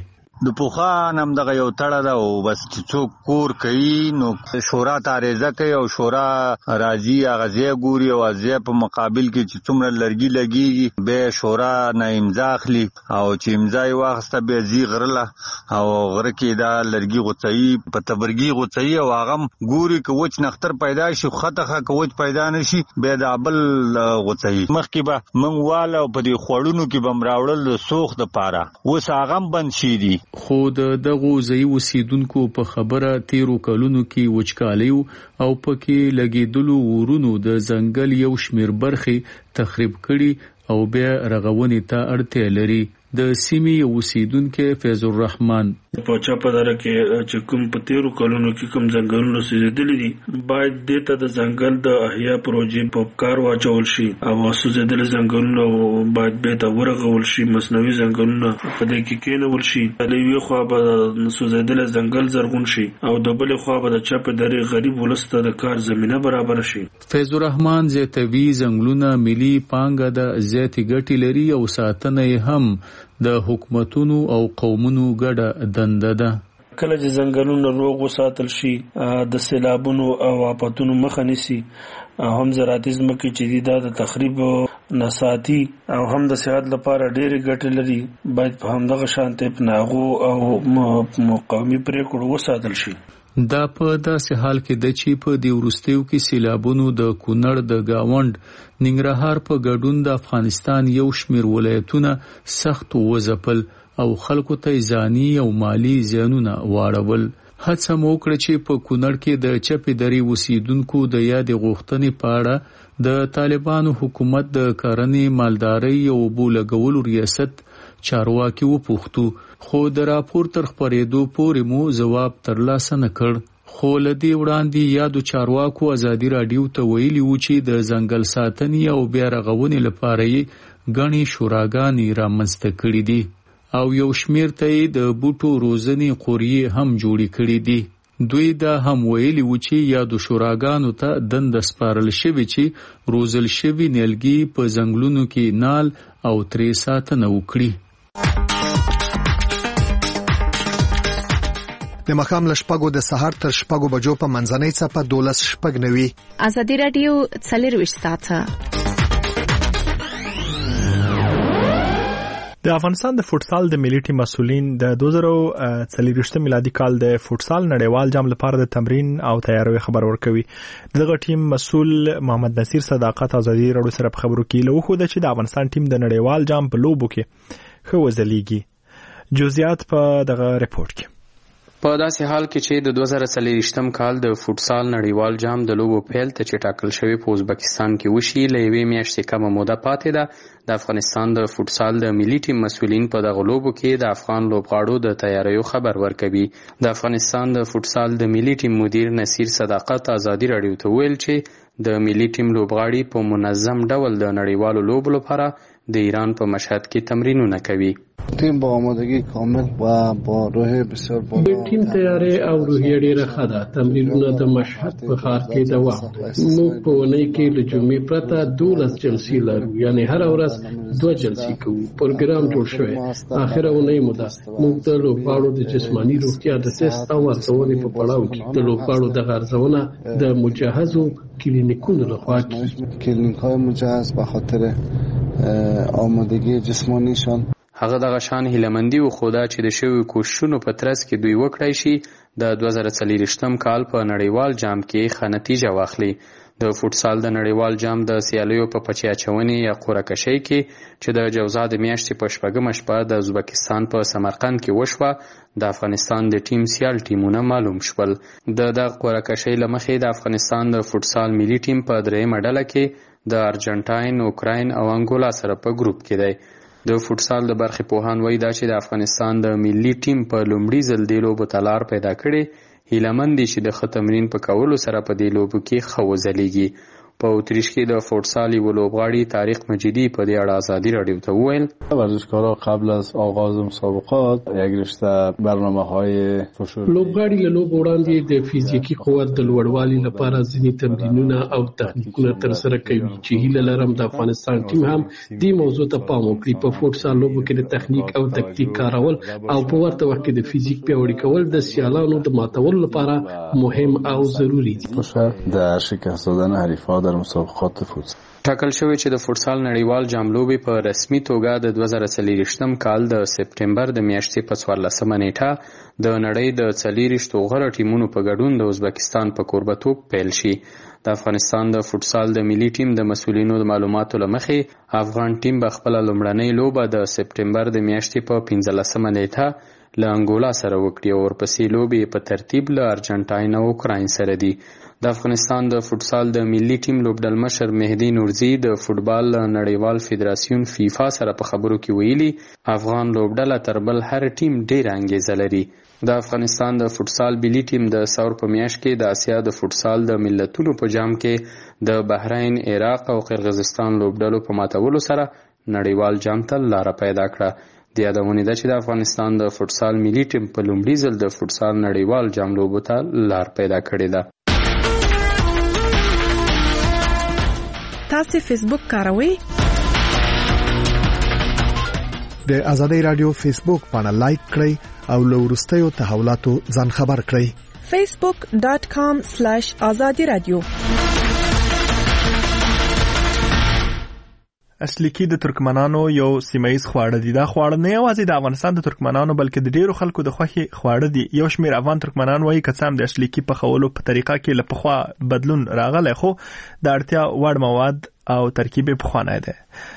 د پوخان هم دغه یو تړه ده او بس څوک کور کوي نو شورا تعریضه کوي او شورا راځي هغه ځای ګوري او ځای په مقابل کې چې څومره لرګي لګي به شورا نه امضا اخلي او چې امضا یې واخسته به زی غرله او غره کې دا لرګي غوڅي په تبرګي غوڅي او هغه ګوري که وچ نختر پیدا شي خطه کوچ پیدا نشي به دا بل غوڅي مخکې به منواله په دې خوړونو کې بم راوړل سوخ د پاره اوس هغه بند شي دي خو دغه ځای اوسیدونکو په خبره تیرو کلونو کې وچکالیو او پکې لګیدلو ورونو د ځنګل یو شمیر برخې تخریب کړي او بیا رغونې ته اړتیا لري. د سیمې اوسیدونکو فیض الرحمن په چاپدره کې چې کوم په تیرو کلونو کې کوم ځنګلونه سوځېدلي دي باید دته د ځنګل د احیا پروژې په کار واچول شي او سوځېدل ځنګلونه باید به ته ورغول شي مصنوعي ځنګلونه په دې کې کېنول شي د یوې خوا به سوځېدل ځنګل زرغون شي او د بل خوا به د چاپدره غریب ولسته د کار زمينه برابر شي. فیض الرحمن زیاتوي ځنګلونه ملي پانګه د زیاتې ګټې لري او ساتنه هم د حکومتونو او قومونو ګډه دنده ده. کله چې ځنګلونه روغ وساتل شي د سیلابونو او آفتونو مخه نیسي هم زراعتي ځمکې چې د تخریب نساتی او هم د صحت لپاره ډېرې ګټې لري باید په همدغه شانتې پناغو او قومي پریکړو وساتل شي. دا په داسې حال کې د چې په دی ورستیو کې سیلابونو د کونړ د گاوند ننګرهار په ګډون د افغانستان یو شمیر ولایتونه سخت وځپل او خلکو ته ځاني او مالی زیانونه واړول. هڅه مو وکړه چې په کونړ کې د چپې درې اوسیدونکو د یاد غوښتنې په اړه د طالبانو حکومت د کرنې مالدارۍ او بولګولو ریاست چارواکي وپوښتو خو د راپور تر خبرېدو پورې مو جواب ترلاسه نه کړ. خو لدی وړاندې یادو چارواکو ازادي رادیو ته ویلي و چې د ځنګل ساتنې او بیا رغونې لپاره یې غني شوراګانې رامنځته کړې دي او یو شمیر ته د بوټو روزنې قوریې هم جوړې کړې دي. دوی دا هم ویلي و چې یادو شوراګانو ته دند سپارل شوی چې روزل شوی نیلګي په ځنګلونو کې نال او ترې ساتنه وکړي. د مخام لشپګو د سحر تر شپګو بجو په منځنۍ څپه 12 شپګ نوي. ازادي رادیو 24 ساعته. د افغانستان د فوټسال د ملي ټیم مسؤلین د 2023 میلادي کال د فوټسال نړیوال جام لپاره د تمرین او تیاری خبر ورکوي. دغه ټیم مسؤل محمد نصیر صداقت ازادي رادیو سره په خبرو کې له خو د چې د افغانستان ټیم د نړیوال جام په لوبو کې خو وزلیږي. جزئیات په دغه ریپورت کې. په داسې حال کې چې د 2023م کال د فوټسال نړیوال جام د لوبو پیل ته چې ټاکل شوی په ازبکستان کې وشي له یوې میاشتې کمه موده پاتې ده. د افغانستان د فوټسال د ملي ټیم مسؤلین په دغه لوبو کې د افغان لوبغاړو د تیاریو خبر ورکوي. د افغانستان د فوټسال د ملي ټیم مدیر نصیر صداقت ازادي رادیو ته ویل چې د ملي ټیم لوبغاړي په منظم ډول د نړیوالو لوبو لپاره د ایران په مشهد کې تمرینونه کوي. تیم با آمادگی کامل و با روح بسیار بالا. د ټیم تیاری او روحیه ډیره ښه ده. تمرینونه د مشهد په ښار کې دوام لري. موږ په اونۍ کې له جمعې پرته 12 جلسې لرو، یعنی هر ورځ 2 جلسې کوو. پروګرام جوړ شوی. اخره اونۍ مو ده. موږ د لوبغاړو د جسماني روغتیا د ټیسټ او ارزونې په پړاو کې د لوبغاړو د ارزونه د مجهزو کلینیکونو لخوا کیږي. کلینیک‌های مجهز به خاطر آمادگی جسمانیشان. هغه دغه شان هیلمندي و خدا چې د شوی کوششونو په ترڅ کې دوی وکړای شي د 2023م کال په نړیوال جام کې ښه نتیجه واخلي. د فوټسال د نړیوال جام د سیالیو په پچیاچونې یا قرعه کشۍ کې چې د جوزا د میاشتې په شپږمه شپه د ازبکستان په سمرقند کې وشوه د افغانستان د ټیم سیال ټیمونه معلوم شول. د قرعه کشۍ له مخې د افغانستان د فوټسال ملي ټیم په درېیمه ډله کې د ارجنټاین، اوکراین او انګولا سره په ګروپ کې دی. د فوټسال د برخې پوهان وایي دا چې د افغانستان د ملي ټیم په لومړي ځل دې لوبو ته لار پیدا کړې. هیله مند دي چې د ښه تمرین په کولو سره په دې لوبو کې ښه وځلیږي. په اتریش کې د فوټسال یو لوبغاړي طارق مجیدی په دې اړه ازادي رادیو ته وویل ورزشکارا قبل از آغاز مسابقات یک رشته برنامه‌های لوبغاړي له لوب وړاندې د فزیکي قوت د لوړوالي لپاره ځینې تمرینونه او تخنیکونه ترسره کوي چې هیله لرم د افغانستان ټیم هم دې موضوع ته پام وکړي. په فوټسال لوبو کې د تخنیک او تکتیک کارول او په ورته وخت کې د فزیک پیاوړي کول د سیالانو د ماتولو لپاره مهم او ضروری دي. در شکست دادن حریف‌ها در مسابقات فوتسال ټاکل شوی چې د فوټسال نړیوال جام لوبې په رسمي توګه د 2023 کال د سپټمبر د میاشتې په 14 نیټه د نړۍ د 40 غوره ټیمونو په ګډون د ازبکستان په کوربتوب پیل شي. د افغانستان د فوټسال د ملي ټیم د مسؤلینو د معلوماتو لمخې افغان ټیم به خپل لومړنۍ لوبه د سپټمبر د میاشتې په 15 نیټه له انګولا سره وکړي او ورپسې لوبې په ترتیب له ارجنټاین او اوکراین سره دي. د افغانستان د فوټسال د ملي ټیم لوبډل مشر مهدی نورزی د فوټبال نړیوال فدراسیون فیفا سره په خبرو کې ویلي افغان لوبډله تر بل هر ټیم ډېره انګیزه لري. د افغانستان د فوټسال ملي ټیم د سور په میاشت کې د اسیا د فوټسال د ملتونو په جام کې د بحرین، عراق او قرغیزستان لوبډلو په ماتولو سره نړیوال جام ته لاره پیدا کړه. د یادونه ده چې د افغانستان د فوټسال ملي ټیم په لومړي ځل د فوټسال نړیوال جام لوبو ته لار پیدا کړې ده. تاسو فیسبوک کاروئ؟ د آزادۍ رادیو فیسبوک باندې لایک کړئ او له وروستیو تحولاتو ځان خبر کړئ. facebook.com/azadi radio. اسلیکی د ترکمنانو یو سیمایي خواړه دي. دا خواړه نه یوازې د افغانستان د ترکمنانو بلکې د ډیرو خلکو د خوښي خواړه دي. یو شمېر افغان ترکمنان وایي که څه هم د اسلیکی په خولو په طریقه کې له پخوا بدلون راغلی خو د اړتیا وړ مواد او ترکیب په خوانه ده.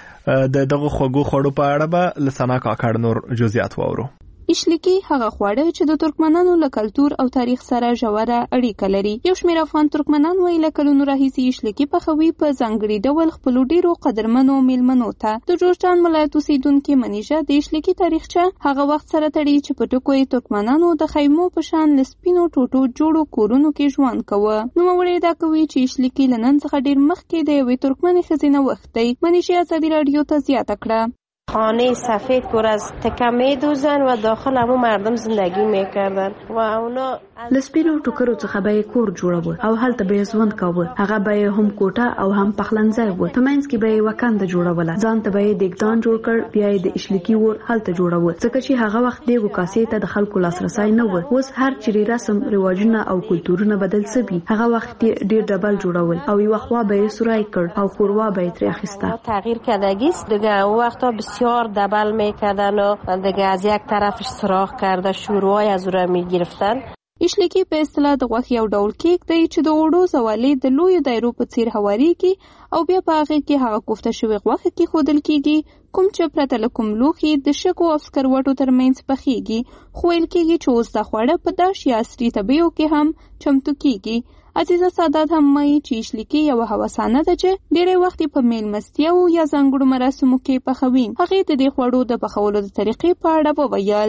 د دغه خوږو خوړو په اړه به لسانا کاکړ نور جزئیات واورو. اشلیکی هغه خواړه چې د ترکمنانو له کلتور او تاریخ سره ژوره اړیکه لري. یو شمېر افغان ترکمنان وایي له کلونو راهیسې اشلیکی پخوي په ځانګړي ډول خپلو ډیرو قدرمنو میلمنو ته. د جوړجان ولایت اوسیدونکې منیژه د اشلیکی تاریخچه هغه وخت سره تړي چې په ټکو یې ترکمنانو د خیمو په شان له سپینو ټوټو جوړو کورونو کې ژوند کوه. نوموړی دا کوي چې اشلیکی له نن څخه ډیر مخکې د یوې ترکمنې ښځې نه وخت دی. منیژه ازادي راډیو ته زیاته کړه خانه سفید پر از تکه میدوزن و داخل همون مردم زندگی میکردن و اونا لسپینو ټوکرو څخه به کور جوړاوه او هلته به ژوند کاوه. هغه به هم کوټه او هم پخلنځای و. په منځ کې به وکند جوړوله. ځان ته به دګدان جوړ کړ. بیا د اشلیکی ور هلته جوړاوه. ځکه چې هغه وخت دیګو کاسې ته د خلکو لاسرسي نه و. اوس هر چیرې رسم رواجونه او کلتورونه بدل سوي. هغه وخت ډیر ډبل جوړول او یو خوا به سورای کړ او خوروا به تر اخیسته. تغییر کردگیست دیگه. اون وقتا بسیار دبل میکردن و دیگه از یک طرفش سوراخ کرده شوروای از اون میگرفتن. اشلیکی په اصطلاح د غوښې یو ډول کیک دی چې د وړو زوالې د لویو دایرو په څیر هواریږي او بیا په هغه کې هغه کوفته شوی غوښه کې خودل کیږي کوم چې پرته له کوم لوښي د شګو او سکروټو ترمنځ پخیږي. خو ویل کیږي چې اوس دا خواړه په داش یا عصري طبیو کې هم چمتو کیږي. عزیزه سادات هم وایي چې اشلیکی یو هوسانه ده چې ډېری وخت په میلمستیاو یا ځانګړو مراسمو کې پخوي. هغې د دې خوړو د پخولو د طریقې په اړه وویل.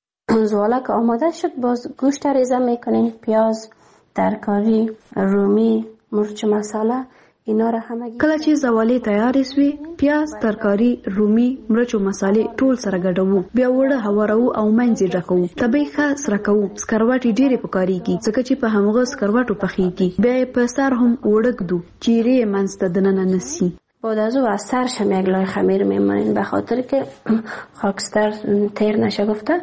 زواله که آماده شد باز گوشت ریزه میکنیم، پیاز، ترکاری، رومی، مرچ مساله اینا را همگی. کله چې زوالې تیارې شوې پیاز، ترکاری، رومی، مرچ او مسالې ټول سره ګډوو. بیا وړه هوارو او منځ ډکو. طبي ښه سره کوو. سکروټي ډېرې پکاريږي ځکه چې په همغه سکروټو پخېږي. بیا په سر هم وړګدو چیرې منځ ته دننه نسی. بعد از او از سرش هم یک لای خمیر میمونین به خاطر که خاکستر تیر نشه گفته.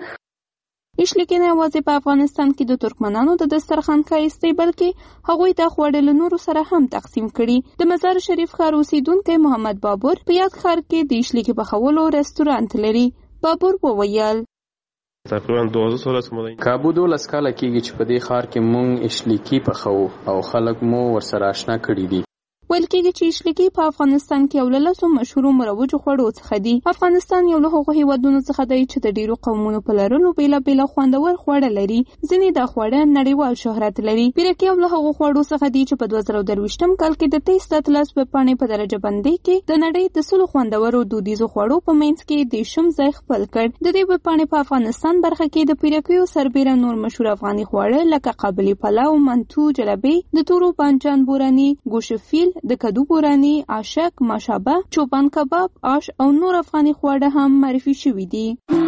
اشلیکی نه یوازې په افغانستان کې د ترکمنانو د دسترخوان ښایست بلکې هغوی دا خواړه له نورو سره هم تقسیم کړي. د مزار شریف ښار اوسیدونکی محمد بابور په یاد ښار کې د اشلیکی پخولو رستورانت لري. بابور وویل تقریبا 12 سال است ما کابو 12 کاله کېږي چې په دې ښار کې مونږ اشلیکی پخوو او خلک مو ورسره آشنا کړي دي. ویل کېږي چې اشلیکی په افغانستان کې یو له لسو مشهورو مروجو خوړو څخه دی. افغانستان یو له هغو هیوادونو څخه دی چې د ډیرو قومونو په لرلو بېلابېله خوندور خواړه لري. ځینې دا خواړه نړیوال شهرت لري. پیرکي یو له هغو خوړو څخه دی چې په 2023 کال کې د 23 اطلس ویبپاڼې په درجه بندۍ کې د نړۍ د 100 خوندورو دودیزو خوړو په منځ کې د شوم ځای خپل کړ. د دې ویبپاڼې په افغانستان برخه کې د پیرکیو سربېره نور مشهور افغاني خواړه لکه قابلی پلاو، منتو، جلبۍ، د تورو بانجان بوراني، ګوشفیل، د کدو بورانی، عاشق، ماشابه، چوپان کباب، آش او نور افغاني خواړه هم معرفي شوي دي.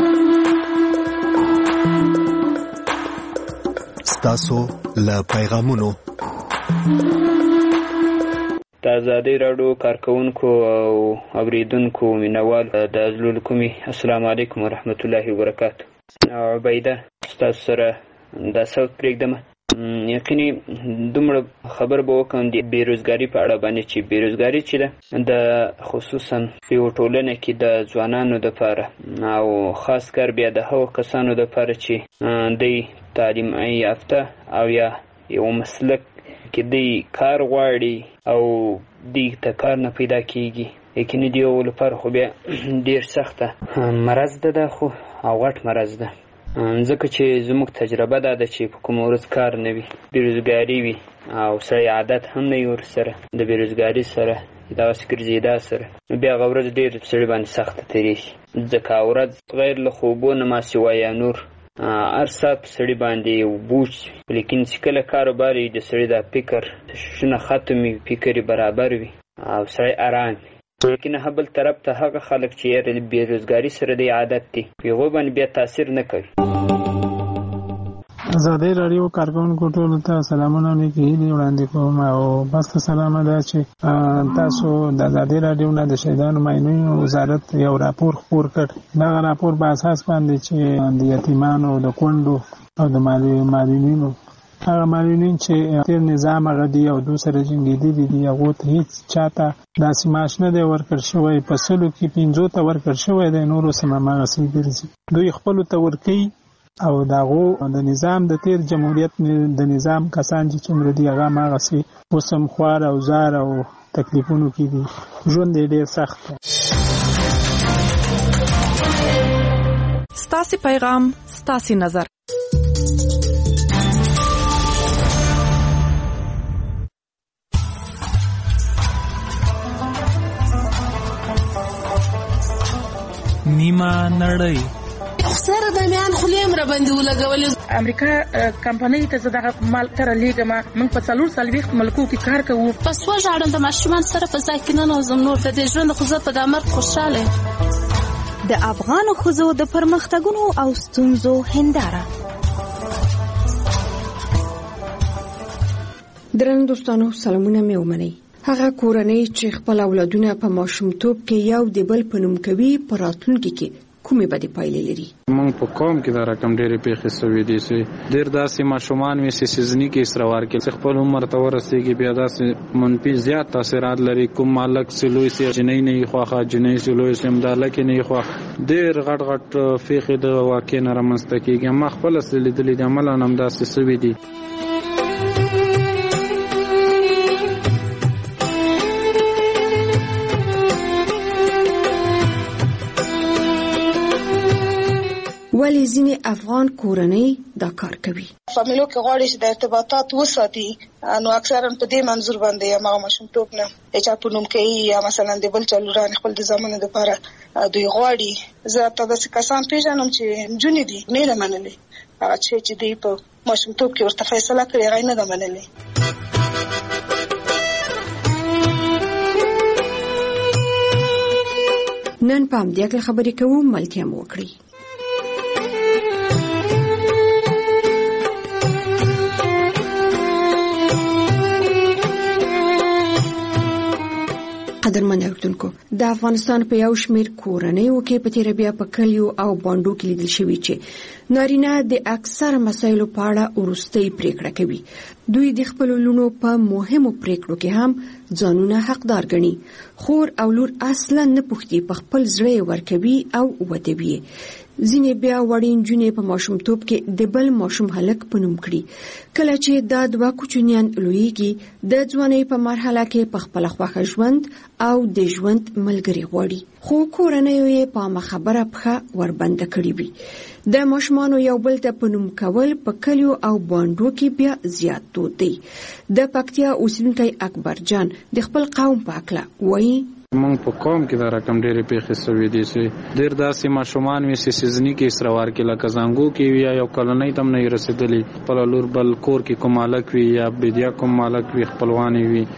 ستاسو له پیغامونو د ازادۍ راډیو کارکونکو او اوریدونکو مینوال د ازلول کومي السلام علیکم ورحمت الله وبرکاتو. عبیده تاسو سره د صوت پرېږدم. یقیني دومره خبر به وکړم د بیروزګاري په اړه باندې چې بیروزګاري چې ده د خصوصا په یو ټولنه کې د ځوانانو دپاره او خاص کر بیا د هغو کسانو دپاره چې دوی تعلیم یافته او یا یو مسلک کې دوی کار غواړي او دوی ته کار نه پیدا کېږي. یقیني د یو لپاره خو بیا ډېر سخته مرض ده خو او غټ مرض ده، ځکه چې زموږ تجربه دا ده چې په کوم ورځ کار نه وي، بیروزګاري وي او سړی عادت هم نه وي ورسره د بیروزګاري سره دغسې ګرځېدا سره، نو بیا هغه ورځ ډېر سړي باندې سخته تېرېږي. ځکه ورځ غیر له خوبو نه ما سوا یا نور هر ساعت په سړي باندې یو بوج، لیکن چې کله کاروبار وي د سړي دا فکر شونه ختم وي، فکر یې برابر وي او سړی ارام وي. لیکن بل طرف ته هغه خلک چې یې بیروزګاري سره د عادت دي په هغوی باندې بیا تاثیر نه کوي. ازادۍ راډیو کارکونکو ټولو ته سلامونه نیکې هیلې وړاندې کوم او بس سلامه ده چې تاسو د ازادۍ راډیو نه د شهیدانو معینونو وزارت یو راپور خپور کړ. دغه راپور په اساس باندې چې د یتیمانو د کونډو او د معلولینو هغه معلولین چې تیر نظام هغه دی او دو سره جنګېدلي دي هغو ته هېڅ چاته داسې معاش نه دی ورکړل شوی، په سلو کې 5 ته ورکړل شوی دی، نورو سم هماغسې ګرځي. دوی خپلو ته ورکوي او د هغو د نظام د تیر جمهوریت د نظام کسان چې څومره دي هغه هماغسې اوس هم خوار او زار او تکلیفونو کې دي. ژوند یې ډېر سخت دی. ستاسې پیغام ستاسې نظر. نیمه نړۍ سره د میان خلیم را باندې ولګولې. امریکا کمپنۍ ته زه دغه مال تر لیږم. موږ په 440 ملکو کې کار کوو. پس وژاړم د ماشومان سره په ځای کې ننوځم. نور د دې ژوند خو زه په دې مرګ خوشحاله یم. د افغانو ښځو د پرمختګونو او ستونزو هنداره. درنو دوستانو سلامونه مې ومنئ. هغه کورنۍ چې خپل اولادونه په ماشومتوب کې یو د بل په نوم کوي په راتلونکي کې کومې بدې پایلې لري؟ موږ په قوم کې دا رقم ډېرې پیښې سوي دي چې ډېر داسې ماشومان وي چې سیزني کې اسروار کې خپل عمر ته ورسېږي، بیا داسې منفي زیات تاثیرات لري. کوم مالک چې لوی سي جنۍ نه یې خوښه، جنۍ چې لوی سي امداله کې نه یې خوښه، ډېر غټ غټ پیښې د واقع نه رامنځته کېږي. ما خپله لیدلي دي، عملاً همداسې سوي دي. ولی ځینې افغان کورنۍ دا کار کوي. فامیلو کې غواړي چې د ارتباطات وساتي، نو اکثرا په دې منظور باندې یا هغه ماشومتوب نه چې په نوم کوي یا مثلا د بل چلوران خپل د زمانه لپاره دوی غواړي. زه ته د کسان پیژنم چې جونې دي نه لمنلې، هغه چې دوی په ماشومتوب کې ورته فیصله کړې هغه نه لمنلې. نن په همدې کې خبرې کوو، ملتیا مو وکړئ. قدرمن اوریدونکو، د افغانستان په یو شمېر کورنیو کې په تیره بیا په کلیو او بانډو کې لیدل شوي چې نارینه د اکثر مسایلو په اړه وروستۍ پریکړه کوي. دوی د خپلو لونو په مهمو پریکړو کې هم ځانونه حقدار ګڼي. خور او لور اصلا نه پوښتي، په خپل زړه ورکوي او ودوي. ځینې بیا وړې نجونې په ماشومتوب کې د بل ماشوم هلک په نوم کړي. کله چې دا دوه کوچنیان لویږي، د ځوانۍ په مرحله کې په خپله خوښه ژوند او د ژوند ملګري غواړي، خو کورنیو یې په خبره پښه وربنده کړې وي. د ماشومانو یو بل ته په نوم کول په کلیو او بانډو کې بیا زیات دود دی. د پکتیا اوسیدونکی اکبر جان د خپل قوم په اړه وایي: موږ په قوم کې دا رقم ډېرې پیښې سوي دي چې ډېر داسې ماشومان وي چې سیزني کې اسروار کې لکه زانګو کې وي یا یو کلنۍ ته هم نه رسېدلي، خپله لور بل کور کې کوم مالک وي یا بدیا کوم مالک وي خپلوانې وي،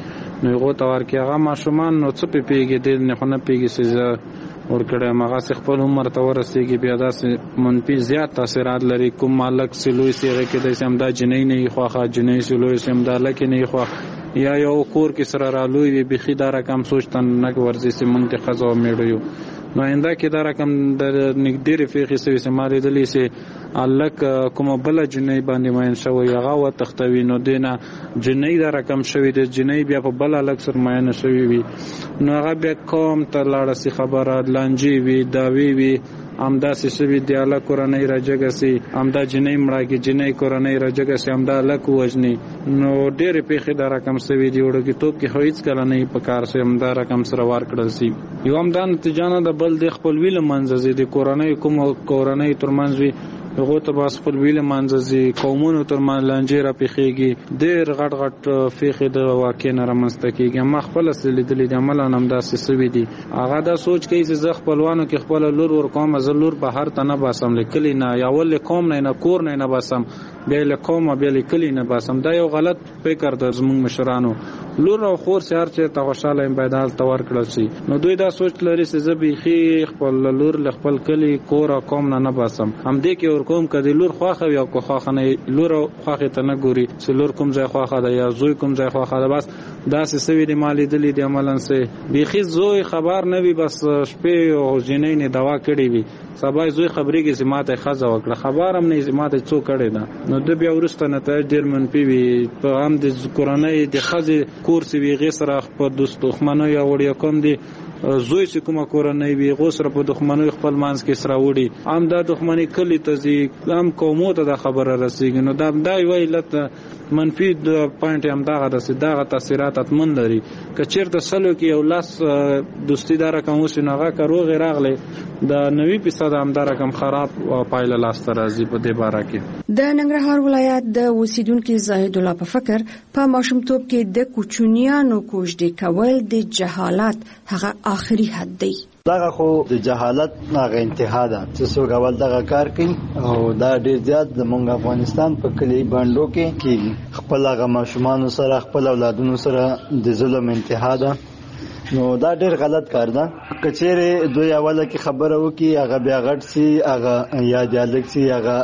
نو هغه تور کې هغه ماشومان نو څه پیږي د نه خونه پیږي چې ورکړه مغه خپل عمر ته ورسېږي بیا داسې منفي زیات تاثیرات لري. کوم مالک سلوي سیغه کې د سم دا جنۍ نه خوخه جنۍ سلوي سم دا لکه نه خو یا یو کور کې سره رالوي بخي دا رقم سوچتن نه ورزي سم منطقه زو میړو نو انده کې دا رقم د نګدیر فقې سوي سماري دلی سي الک کوم بل جنۍ باندې ماین شوی هغه و تختوي نو دینه جنۍ دا رقم شوی د جنۍ بیا په بل الک سر ماین شوی وي نو هغه بیا کوم ته لاړه سي خبره لانجی وي داوی وي امدا سوي دی الله قرآنی راجګسي امدا جنۍ مړه کې جنۍ قرآنی راجګسي امدا الک وجني نو ډېر پیخه دا رقم سوي دی وړو کې توپ کې هیڅ کله نه په کار سي امدا رقم سره وار کړل سي یو امدا نتیجه د بل د خپل ویل منځ دي قرآنی کوم قرآنی ترمنځ وي هغه ته باس خپل ویل منځ قومونو ترمنځ لانجې را پیخيږي ډېر غټ غټ فقې د واقع نه رامنځته کیږي ما خپل لیدلې د عمل نام داسې سوي دي هغه دا سوچ کوي چې زه خپلوانو کې خپل لور ور کوم زلور بهر ته نه باسم لیکلی نه یا ول کوم نه کور نه باسم بیا له کوم بیا لیکلی نه باسم دا یو غلط فکر د زموږ مشرانو لور او خور سره چې ته خوشاله امبیدال تور کړل شي نو دوی دا سوچ لري چې زه به خپل لور له خپل کلی کور او کوم نه باسم هم دې کې ور کوم کدي لور خواخه یا کو خواخه نه لور خواخه ته نه ګوري چې لور کوم ځای خواخه ده یا زوی کوم ځای خواخه ده بس دا سوي دي مالی دلی دي عملن سه بيخي زوی خبر نه وي بس شپې او جنې نه دوا کړی وي سبا زوی خبرې کې سماته خزه وکړه خبر هم نه سماته څو کړی ده نو د بیا ورسته نه ته ډیر منفي وي په هم د قرآنی د خزه کورس وی غسر په دوست خمنو یا وړیا کوم دي زوی چې کومه کورنۍ وي غوسره په دښمنۍ خپل مانس کې سره وړي عام د دښمنۍ کلی ته زی عام قومو ته د خبره رسیږي نو دا یو علت منفي د پوینټ هم دغه تاثیرات اتمن لري که چیرته سلو کې یو لاس دوستی دار کوم وسنغه کروغ راغله د 90% هم دا رقم خراب پایله لاس ته راځي په دې باره کې د ننګرهار ولایت د اوسیدونکو زاهد الله په فکر په ماشومتوب کې د کوچنیانو کوژدې کول د جهالت هغه آخري حد دی دغه خو د جهالت هغه انتها ده چې څوک اول دغه کار کوي او دا ډیر زیات زموږ افغانستان په کلی باندې کې خپل هغه ماشومان سره خپل اولادونو سره د ظلم انتها ده نو دا ډیر غلط کار ده کچېره دوی اوله کې خبره وکي هغه بیا غټ سي هغه یا دیالک سي هغه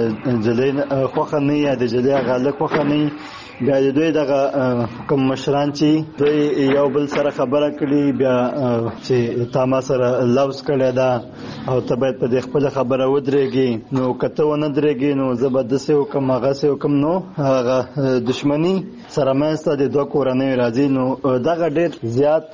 جلین خوخه نه یا د جلی هغه لک خوخه نه بیا دوی دغه کوم مشران چې دوی یو بل سره خبره کړي بیا چې تاسو سره لوز کړي دا او ته باید په خپل خبره ودرېږي نو کته ونه درېږي نو زبردست حکم هغه سه حکم نو هغه دښمنی سره مېسته د دوه کورنۍ راځي نو دغه ډېر زیات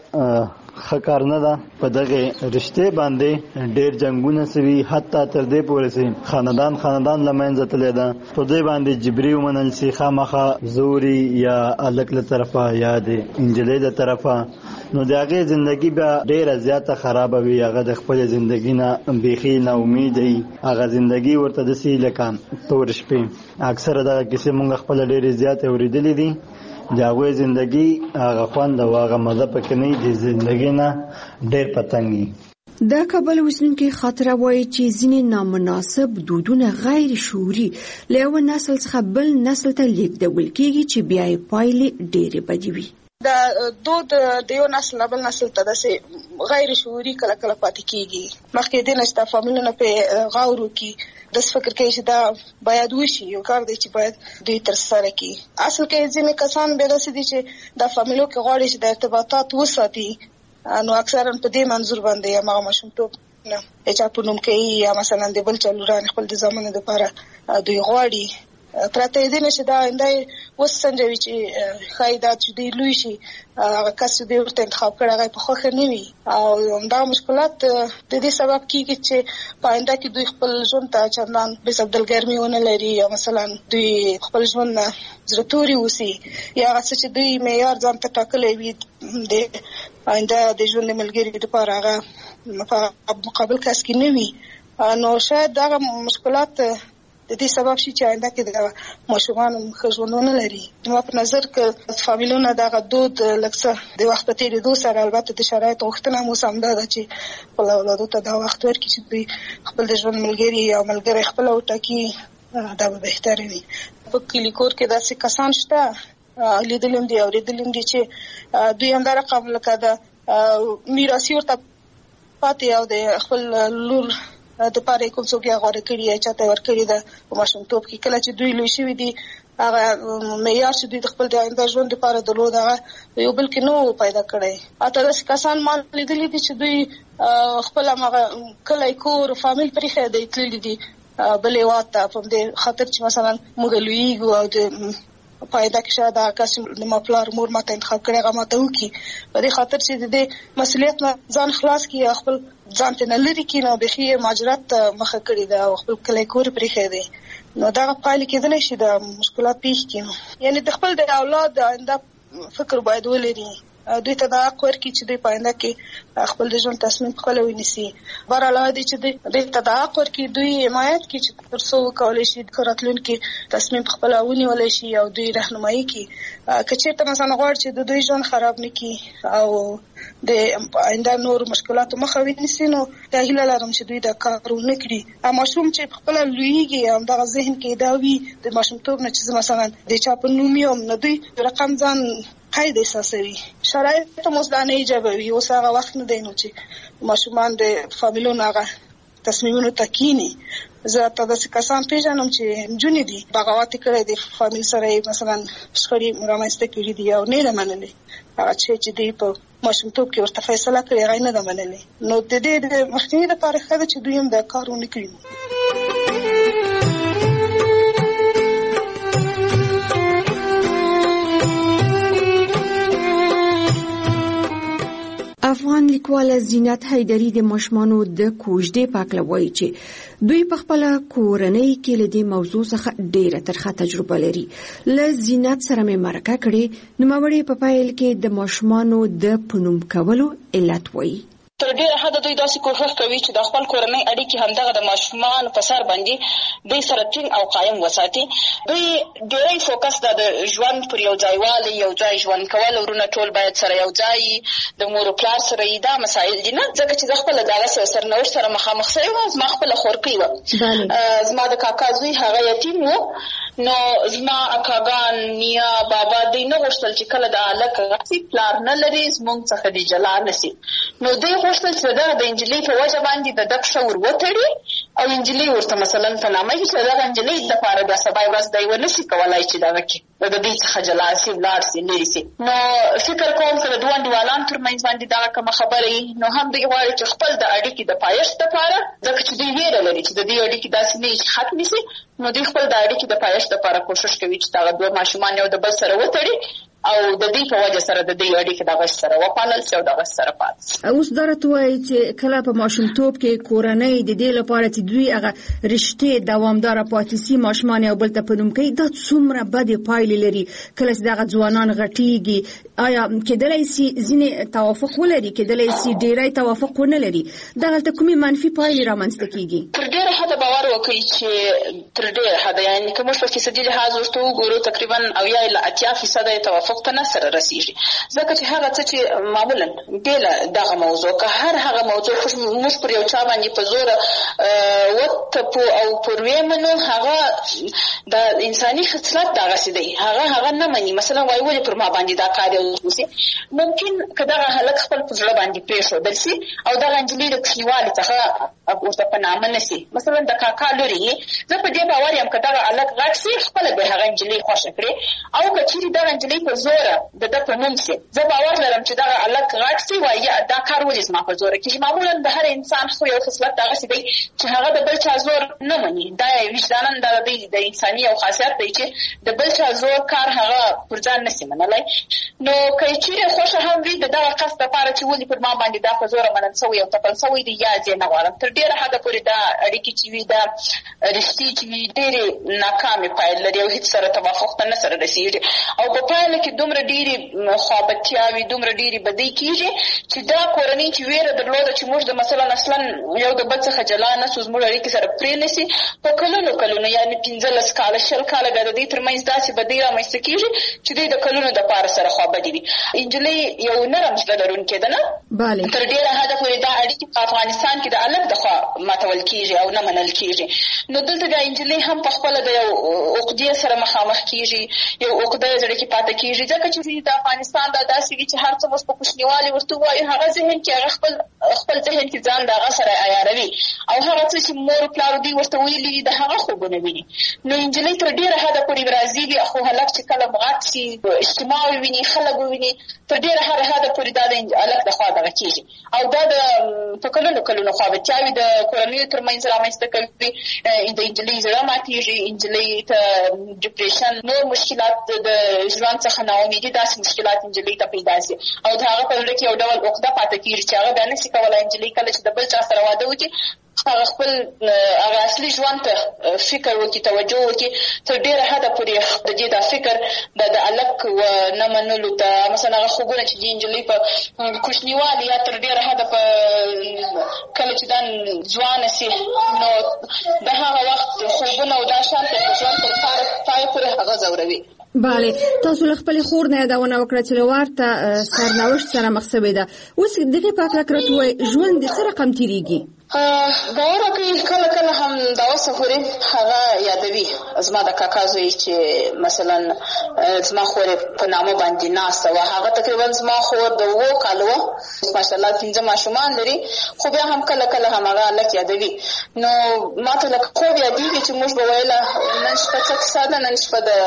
خکار نه ده په دغه رشته باندې ډېر جنگونه سوي حتی تر دې پورې سي خاندان لمنځه تللی ده په دې باندې جبري ومنل سي خامخا زوري یا الک له طرفه یا د انجلۍ له طرفه نو د هغه ژوندۍ بیا ډېره زیاته خراب وي هغه د خپل ژوندۍ نه بيخي نه امید وي هغه ژوندۍ ورته د سي لکان تور شپې اکثره دا کیسه مونږ خپل ډېر زیاته اوریدلې دي داوی زندگی هغه خوند او هغه مزه پکې نه دي زندگی نه ډېر پتنګي د کابل وسنونکو خاطر وایي چې ځینې نامناسب دودونه غیر شعوري له یو نسل څخه بل نسل ته لیږدول کېږي چې بیا یې پایلې ډېرې بدې وي د دود د یو نسل بل نسل ته داسې غیر شعوري کله کله پاتې کېږي مخکې د نشته فامیلونه په غاورو کې د فکر کې چې دا باید وشي یو کار دی چې باید دوی تر سره کړي اصل کې ځینې کسان به داسې دي چې د فامیلو کې غواړي چې د ارتباطات وساتي نو اکثرا په دې منظور باندې هغه ماشومتوب نه چې په نوم کې یا مثلا د بل چلوران خپل د زمانه لپاره دوی غواړي پراته دې نشه دا اندای وسنجوي چې خایدا چې دی لوي شي هغه کس دې ورته انتخاب کړی هغه په خوخه نه وي او دا مشکلات د دې سبب کیږي چې پاینده کې دوی خپل ژوند ته چندان به سبدل ګرمي ونه لري یا مثلا دوی خپل ژوند زړتوري وسی یا چې دوی معیار ځان ته ټاکلې وي د پاینده د ژوند ملګری لپاره هغه په مقابل کس کې نه وي نو شاید دا مشکلات د دې سبب شي چې آینده کې د ماشومان خژوندونه لري نو په نظر کې فامیلونه دغه دود لکه د وخت په تیریدو سره البته د شرایط غوښتنه مو سم ده چې خپل اولادو ته دا وخت ورکړي چې دوی خپل د ژوند ملګری یا ملګری خپل وټاکي دا به بهتره وي په کلی کور کې داسې کسان شته لیدلم دي او ریدلم دي چې دوی هم دا رقم لکه د میراثي ورته پاتې او د خپل لور د پاره کوم څوک یې غوړه کړی چې ته ورکړی ده په ماشومتوب کې کله چې دوی لوی شوي دي هغه معیار چې دوی د خپل د آینده ژوند لپاره درلود هغه یو بل کې نو پیدا کړی اته داسې کسان ما لیدلي دي چې دوی خپل هغه کلی کور فامیل پرې دی تللي دي بلې واته په دې خاطر چې مثلا موږ لویږو او د پایدا کې شاید هغه کس د مپلار مور ماته انتخاب کړی هغه ماته وکړي په دې خاطر چې د مسؤلیت نه ځان خلاص کړي خپل ځان ته نه لري کې نو بخي ماجرات مخه کړی دا خپل کلی کور پرې دی نو دا پایله کېدلی شي د مشکلات پیښ کړي یعنی د خپل د اولاد د آینده فکر باید ولري دوی ته دا حق ورکړي چې دوی په آینده کې خپل د ژوند تصمیم خپل ونیسي بهرحال دی چې دوی ته دا حق ورکړي دوی حمایت کړي چې تر څو وکولی شي د راتلونکي تصمیم خپل ونیولی شي او دوی رهنمایي کړي که چېرته مثلا غواړي چې د دوی ژوند خراب نه کړي او د آینده نور مشکلاتو مخه ونیسي نو دا هیله لرم چې دوی دا کار ونه کړي ماشوم چې خپله لویږي همدغه ذهن کې دا وي د ماشومتوب نه چې مثلا د چا په نوم یم نو دوی رقم ځان قید احساسوي شرایط هم اوس دا نه ایجابوي اوس هغه وخت نه دی نو چې ماشومان د فامیلونو هغه تصمیمونو ته کینی زه ته داسې کسان پیژنم چې نجونې دي بغاوت کړی د فامیل سره مثلا شخړې رامنځته کړي دي او نه یې منلې هغه چې دوی په ماشومتوب کې ورته فیصله کړې هغه نه ده منلې نو د دې د مخنیوي لپاره ښه ده چې دوی هم دا کار ونه کړي افغان لیکواله زینت حیدري د ماشومانو د کوژدې په اړه وایي چې دوی په خپل کورنۍ کې له دې موضوع څخه ډېره ترخه تجربه لري له زینت سره مې مرکه کړې نوموړې په پیل کې د ماشومانو د پنوم کولو علت وایي تر ډیره حده دوی داسې کوښښ کوي چې د خپل کورنۍ اړیکې همدغه د ماشومانو په سر باندې دوی سره ټینګ او قایم وساتي دوی ډېری فوکس د ژوند پر یو ځایوالی یو ځای ژوند کول ورونه ټول باید سره یو ځای د مور او پلار سره یې دا مسایل دي نه ځکه چې زه خپله د هغه سرنوشت سره مخامخ سوې وم زما خپله خورکۍ وه زما د کاکا زوی هغه یتیم و نو زما اکاګان نیا بابا دوی نه غوښتل چې کله د هلک غسي پلار نه لري زموږ څخه دې جلا نه سي نو دوی غوښتل چې دغه د انجلۍ په وجه باندې د ده پښه ور وتړي او انجلۍ ورته مثلا په نامه کړي چې دغه انجلۍ لپاره د سبا ورځ دی ونه شي کولی چې دغه کې د دوی څخه جلا سي ولاړ سي لرې سي نو فکر کوم که د دوه انډیوالانو ترمنځ باندې دغه کومه خبره وي نو هم دوی غواړي چې خپل د اړیکې د پایښت لپاره ځکه چې دوی ویره لري چې د دې اړیکې داسې نه وي چې ختمې سي نو دوی خپل د اړیکې د پایښت لپاره کوښښ کوي چې دغه دوه ماشومان یو د بل سره وتړي او د دې په وجه سره د دې اړیکې دغه سره وپالل شي او دغه سره پاتې شي اوس دا راته وایي چې کله په ماشومتوب کې کورنۍ د دې لپاره چې دوی هغه رشتې دوامداره پاتې سي ماشومان یو بل ته په نوم کوي دا څومره بدې پایلې لري کله چې دغه ځوانان غټېږي آیا کېدلی سي ځینې توافق ولري کېدلی سي ډېری توافق ونه لري دغلته کومې منفي پایلې رامنځته کېږي تر ډېره حده باور وکړئ چې تر ډېره حده یعنې که موږ په فیصدي لحاظ ورته وګورو تقریبا 80% یې توافق ته نه سره رسیږي ځکه چې هغه څه چې معمولا بېله دغه موضوع که هغه موضوع موږ پر یو چا باندې په زوره وتپو او پر ویمنو هغه د انساني خصلت دغسې دی هغه نه مني مثلا وایي ولې پر ما باندې دا کار وشي ممکن که دغه هلک خپل په زړه باندې پرېښودل سي او دغه نجلۍ د کوچنیوالي څخه ورته په نامه نه سي مثلا د کاکا لورې زه په دې باور یم که دغه هلک غټ سي خپله به هغه نجلۍ خوښه کړي او که چیرې دغه نجلۍ په زوره د ده په نوم سي زه باور لرم چې دغه هلک غټ سي وایي دا کار ولې زما په زوره کېږي معمولا د هر انسان خو یو خصلت دغسې دی چې هغه د بل چا زور نه مني دا وجدانا د انساني یو خاصیت دی چې د بل چا زور کار هغه پر ځان نه سي منلی نو که چیرې خوښه هم وي د دغه قصد لپاره چې ولې پر ما باندې دا په زوره منل سوی او تپل سوی دی یا زه نه غواړم تر ډېره حده پورې دا اړیکې چې وي دا رشتې چې وي ډېرې ناکامې پایل لري او هېڅ سره توافق ته نه سره رسېږي او په پایله کې دومره ډېرې خوابتیاوې دومره ډېرې بدۍ کېږي چې دا کورنۍ چې ویره درلوده چې موږ د مثلا اصلا یو د بل څخه جلا نه سو زموږ اړیکې سره پرې نه سي په کلونو یعنې 15 کاله 20 کاله بیا د دوی ترمنځ داسې بدۍ رامنځته کېږي چې دوی د کلونو دپاره سره خوابدي وي نجلۍ یو نرم زړه لرونکې ده نه تر ډېره حده پورې دا اړیکې په افغانستان کې د هلک د خوا ماتول کېږي او نه منل کیږي. نو دلته د انجلۍ هم په خپل د یو عقدې سره مخامخ کیږي، یو عقده زړه کې پاتې کیږي، ځکه چې د افغانستان د داسې وی چې هر څه مو په کوچنیوالي ورته وایي، هغه ذهن کې هغه خپل ذهن کې ځان د هغه سره عیاروي او هغه څه چې مور پلار دوی ورته ویلي د هغه خوبونه ویني. نو انجلۍ تر ډیره حده پورې راځي، خو هلک چې کله مغات شي اجتماع ویني، خلک ویني، تر ډیره حده پورې دا د هلک د خوا دغه کیږي او دا د په کلونو خوابتیاوي د کورنیو ترمنځ رامنځته کوي. د انجلۍ زړه ماتېږي، انجلۍ ته ډیپریشن، نور مشکلات د ژوند څخه ناامیدي، داسې مشکلات انجلۍ ته پیدا شي او د هغه په زړه کې یو ډول عقده پاتې کېږي چې هغه بیا نشي کولی انجلۍ کله چې د بل چا سره واده وکړي هغه خپل هغه اصلي ژوند ته فکر وکړي، توجه وکړي. تر ډېره حده پورې د دې دا فکر د هلک نه منلو ته مثلا هغه خوبونه چې د نجلۍ په کوچنیوالي یا تر ډېره حده په کله چې دا ځوانه سي نو د هغه وخت خوبونه او دا شان ته ژوند تر پای پورې هغه ځوروي. بله، تاسو له خپلې خور نه یادونه وکړه چې له ورته سرنوشت سره مخ شوې ده. اوس دغې په هکله که راته ووایي ژوند د څه رقم تېرېږي؟ باور وکړئ کله هم دا اوسه پورې هغه یادوي زما د کاکا زوی چې مثلا زما خور په نامه باندې ناسته وه، هغه تقریبا زما خور د 7 کالو وه، ماشاءالله 5 ماشومان لري، خو بیا هم کله هم هغه هلک یادوي. نو ما ته لکه خوب یادېږي چې موږ به ویله نن شپه څه کیسه ده، نن شپه د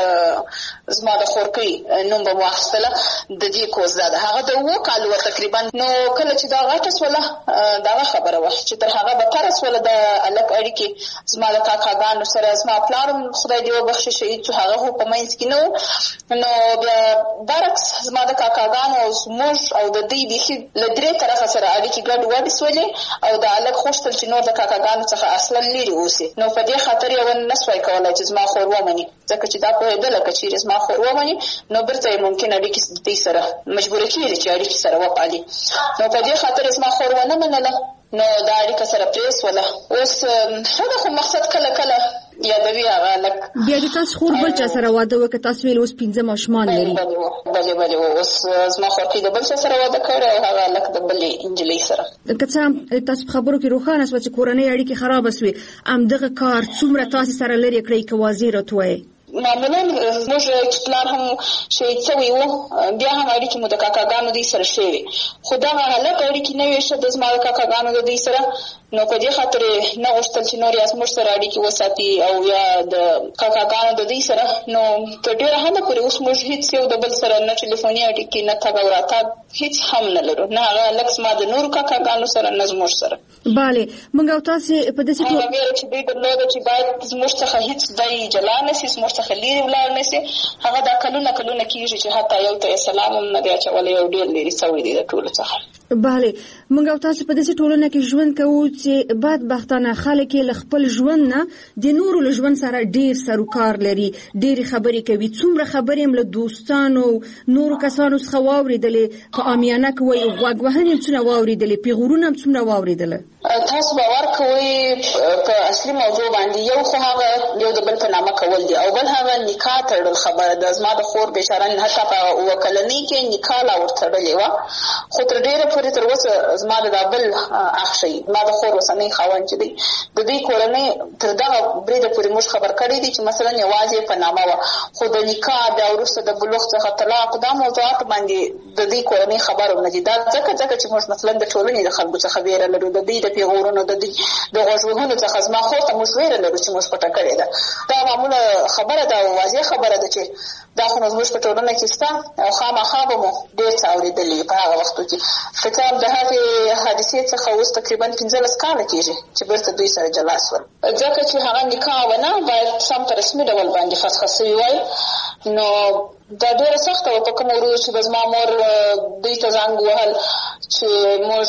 زما د خورکۍ نوم به مو اخیستله د دې کوزده ده، هغه د 7 کالو وه تقریبا. نو کله چې دا غټه شوله د هغه خبره وه چې تر هغه بدتره شوله د هلک اړیکې زما د کاکاګانو سره. زما پلار هم خدای دې وبخښي شهید شو، هغه خو په منځ کې نه و. نو بیا برعکس زما د کاکاګانو او زموږ او د دوی بیخي له 3 طرفه سره اړیکې ګډوډې شولې او د هلک غوښتل چې نور د کاکاګانو څخه اصلا لرې اوسي. نو په دې خاطر یې ونه سوای کولی چې زما خور ومني، ځکه چې دا پوهېدله که چېرې زما خور ومني نو بیرته یې ممکن اړیکې د دوی سره مجبوره کېږي چې اړیکې سره وپالي. نو په دې خاطر زما خور ونه منله، نو دا اړیکه سره پرېښوله. اوس ښه ده، خو مقصد کله یادوي هغه هلک. بیا د تاسو خور بل چا سره واده وکړه؟ تاسو ویل اوس 5 ماشومان لري. بلې اوس زما خورکۍ د بل چا سره واده کړی او هغه هلک د بلې نجلۍ سره. که څه هم تاسو په خبرو کې روښانه شوه چې کورنۍ اړیکې خرابه شوې، همدغه کار څومره تاسې سره لرې کړی که واضح راته وایئ؟ معمولا زموږ پلار هم شهید شوی و، بیا هم اړیکې مو د کاکاګانو دوی سره ښې وې، خو دغه هلک اړیکې نه وې ښه د زما د کاکاګانو د دوی سره. نو په دې خاطر نه غوښتل چې نور یا زموږ سره اړیکې وساتي او یا د کاکاګانو د دوی سره. نو تر ډېره حده پورې اوس موږ هېڅ یو د بل سره نه ټلیفوني اړیکې نه تګ او راتګ هېڅ هم نه لرو، نه هغه هلک زما د نورو کاکاګانو سره نه زموږ سره. بله، موږ او تاسې په داسې هغه ویره چې دوی درلوده چې باید زموږ څخه هېڅ دی جلا نه شي، زموږ څخه لرې ولاړ نه شي، هغه دا کلونه کېږي چې حتی یو ته یې سلام هم نه دی اچولی، یو ډېر لرې شوی دی د ټولو څخه. بله، موږ او تاسو په داسې ټولنه کې ژوند کوو چې بدبختانه خلک یې له خپل ژوند نه د نورو له ژوند سره ډېر سروکار لري، ډېرې خبرې کوي. څومره خبرې هم له دوستانو نورو کسانو څخه واورېدلې، په عامیانه کې وایي غوږ وهنې هم څومره واورېدلې، پیغورونه هم څومره واورېدله. تاسو باور کوئ په اصلي موضوع باندې یو خو هغه یو د بل په نامه کول دي او بل هغه نکاح تړل خبره ده. زما د خور بېچاره حتی په 7 کلنۍ کې نکاح لا ورتړلې وه، خو تر ډېره پورې تر اوسه زما د دا بل اخ شي زما د خور اوسنی خاوند چې دی د دوی کورنۍ تر دغه بریده پورې موږ خبر کړی دي چې مثلا یوازې په نامه وه، خو د نکاح بیا وروسته د بلوغ څخه طلاق دا موضوعات باندې د دوی کورنۍ خبر هم نه دي. دا ځکه چې موږ مثلا د ټولنې د خلکو څخه ویره لرو، د دوی د پیغورونو د غوږ وهلو څخه زما خور ته موږ ویره لرو چې موږ پټه کړې ده. دا معموله خبره ده او واضح خبره ده چې دا خو زموږ په ټولنه کې شته او خامخا به مو ډېر څه اورېدلي په هغه وختو کې. فکر د هغې حادثې څخه اوس تقریبا 15 کاله کېږي چې بیرته دوی سره جلا شول، ځکه چې هغه نکاح ونه باید سم په رسمي ډول باندې فسخه شوي وای. نو دا ډېره سخته وه په کوم ورځ چې به زما مور دوی ته زنګ وهل چې موږ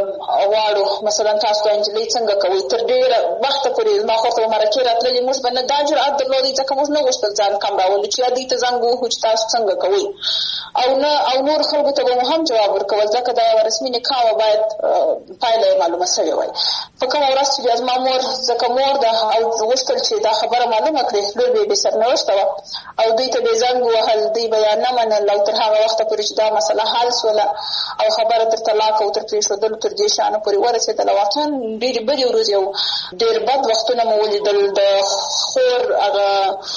غواړو مثلا تاسو ته نجلۍ څنګه کوئ. تر ډېره وخته پورې زما خور ته به مرکې راتللې، موږ به نه دا جرأت درلودی ځکه موږ نه غوښتل ځان کم راولو چې یا دوی ته زنګ ووهو چې تاسو څنګه کوئ او نور خلکو ته به مو هم جواب ورکول ځکه دا یوه رسمي نکاح وه، باید پایله یې معلومه شوې وای. په کومه ورځ چې بیا زما مور ځکه مور ده او غوښتل چې دا خبره معلومه کړي، لور به یې بې سرنوشته وه او دوی ته به یې زنګ ووهل دوی به یا نه منل او تر هغه وخته پورې چې دا مسله حل سوله او خبره تر طلاق او تر پرېښودلو تر دې شانو پورې ورسېدله. واقعا ډېرې بدې ورځې او ډېر بد وختونه مو ولیدل. د خور هغه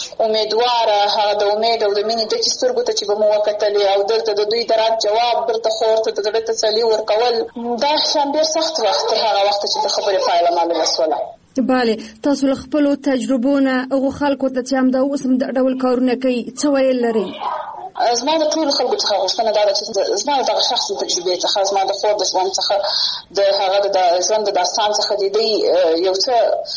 امیدواره هغه د امید او د مینې ډکې سترګو ته چې به مو وکتلې او دلته د دوی د رد جواب دلته خور ته د زړه تسلي ورکول، دا شیان ډېر سخت وخت تر هغه وخته چې د خبرې پایله معلومه سوله. بله، تاسو له خپلو تجربو نه هغو خلکو ته چې همدا اوس هم د ډول کارونه کوي څه ویل لرئ؟ زما د ټولو خلکو څخه غوښتنه دا ده چې زما د دغه شخصي تجربې څخه، زما د خور د ژوند څخه، د هغه د ژوند د داستان څخه د دوی یو څه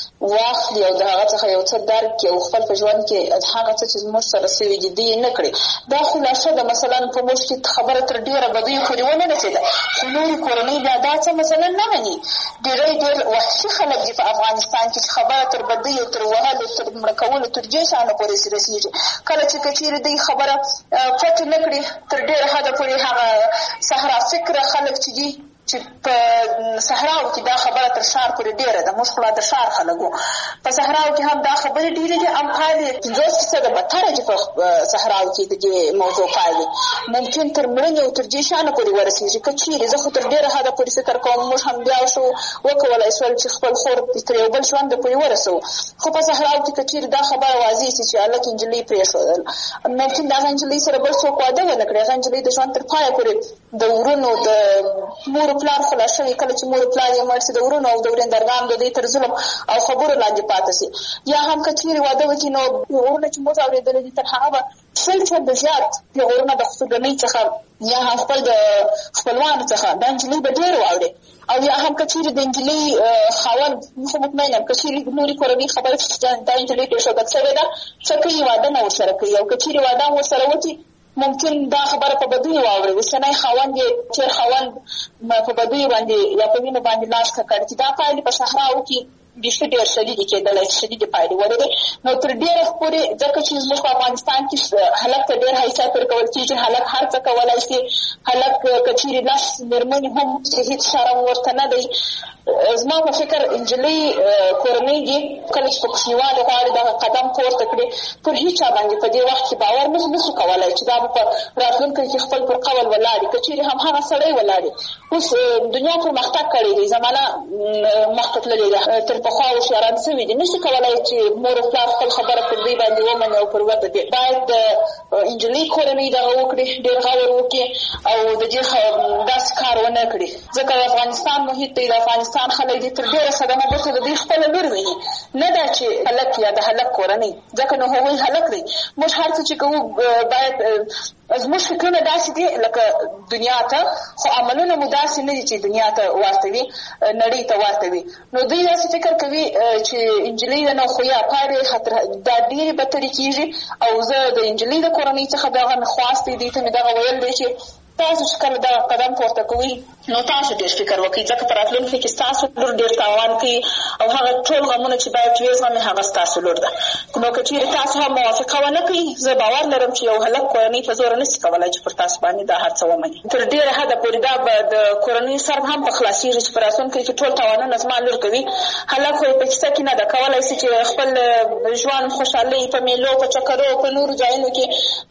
واخلي او د هغه څخه یو څه درک کړي او خپل په ژوند کې هغه څه چې زموږ سره سوي دي دوی نه کړي. دا خلاصه ده. مثلا په موږ کې خبره تر ډېره بدیو پورې ونه رسېده، خو نورې کورنۍ بیا دا څه مثلا نه مني. ډېر وحشي خلک دي په افغانستان کې چې خبره تر بدیو تر وهلو تر مړه کولو تر دې شانو پورې رسېږي. کله چې که چېرې دوی خبره پټ نه کړي تر ډېره حده پورې هغه صحرا فکره خلک چې دي چې په صحراو کې دا خبره تر ښار پورې ډېره ده. موږ خو لا د ښار خلک وو، په صحراو کې هم دا خبرې ډېرې دي. امثال 50% بدتره دي په صحراو کې د دې موضوع پایلې ممکن تر مړینې او تر دې شانو پورې ورسېږي. که چېرې زه خو تر ډېره حده پورې فکر کوم موږ هم بیا شو وکولی شول چې خپل خور تر یو بل ژونده پورې ورسوو. خو په صحراو کې که چېرې دا خبره واضح شي چې هلک نجلۍ پرېښودل، ممکن د هغه نجلۍ سره بل څوک واده ونه کړي، هغه نجلۍ د ژوند تر پایه پورې د ورونو د مور پلار خلاص شوي، کله چې مور پلار یې مړ شي د ورونو او د ورېندرګانو د دوی تر ظلم او خبرو لاندې پاتې شي. یا هم که چېرې واده وکړي نو غرونه چې موږ اورېدلي دي تر هغه به 100 چنده زیات غرونه د خصوصي څخه یا هم خپل د خپلوانو څخه دا نجلۍ به ډېر واوري. او یا هم که چېرې د نجلۍ خاوند، خو مطمئن یم که چېرې نورې کورنۍ خبره چې دا نجلۍ پرېښودل شوې ده څه کوي، واده نه ورسره کوي. او که چېرې واده هم ورسره وکړي ممکن دا خبره په بدیو واوري. اوسنی خاوند یې تېر خاوند په بدیو باندې یا په وینو باندې لاس ککړ چې دا پایلې په صحراو کې بیخي ډېر شدیدې کېدلی، شدیدې پایلې ولري. نو تر ډېره پورې ځکه چې زموږ په افغانستان کې هلک ته ډېر حیثیت ورکول کېږي، هلک هر څه کولی شي، هلک که چېرې 10 مېرمنې هم هېڅ شرم ورته نه دی. زما په فکر نجلۍ کورنۍ دي کله چې په کوچنیوالي غواړي دغه قدم پورته کړي پر هېچا باندې په دې وخت کې باور نشو کولی چې دا به په راتلونکي کې خپل پر قول ولاړي. که چېرې هم هغه سړی ولاړي. اوس دنیا پرمختګ کړی دی، زمانه مخته تللې ده، تر پخوا هوښیاران شوي دي، نشي کولی چې مور او پلار خپل خبره پر دوی باندې ومني او پر وده دي. باید د نجلۍ کورنۍ دغه وکړي، ډېر غور وکړي او د دې داسې کار ونه کړي. ځکه د افغانستان محیط دی، د افغانستان خلک دي تر ډېره صدمه دلته د دوی خپله لور ویني، نه دا چې هلک یا د هلک کورنۍ، ځکه نو هغوی هلک دی. موږ هر څه چې کوو باید زموږ فکرونه داسې دي لکه دنیا ته، خو عملونه مو داسې نه دي چې دنیا ته ورته وي، نړۍ ته ورته وي. نو دوی داسې فکر کوي چې نجلۍ ده نو خو یا پایلې دا ډېرې بدترې کېږي. او زه د نجلۍ د کورنۍ څخه دغه مې خواست دی، دوی ته مې دغه ویل دی چې تاسو چې کله دغه قدم پورته کوئ نو تاسو ډېر فکر وکړئ، ځکه په راتلونکي کې ستاسو لور ډېر تاوان کوي او هغه ټول غمونه چې باید وزغمي هغه ستاسو لور ده. نو که چېرې تاسو هم موافقه ونه کړئ، زه باور لرم چې یو هلک کورنۍ په زوره نشي کولی چې پر تاسو باندې دا هر څه ومني. تر ډېره حده پورې دا به د کورنۍ سر هم په خلاصېږي چې په راتلونکي کې ټول تاوانونه زما لور کوي. هلک خو یې په کیسه کې نه ده کولی شي چې خپل ژوند خوشحالۍ په میلو په چکرو په نورو ځایونو کې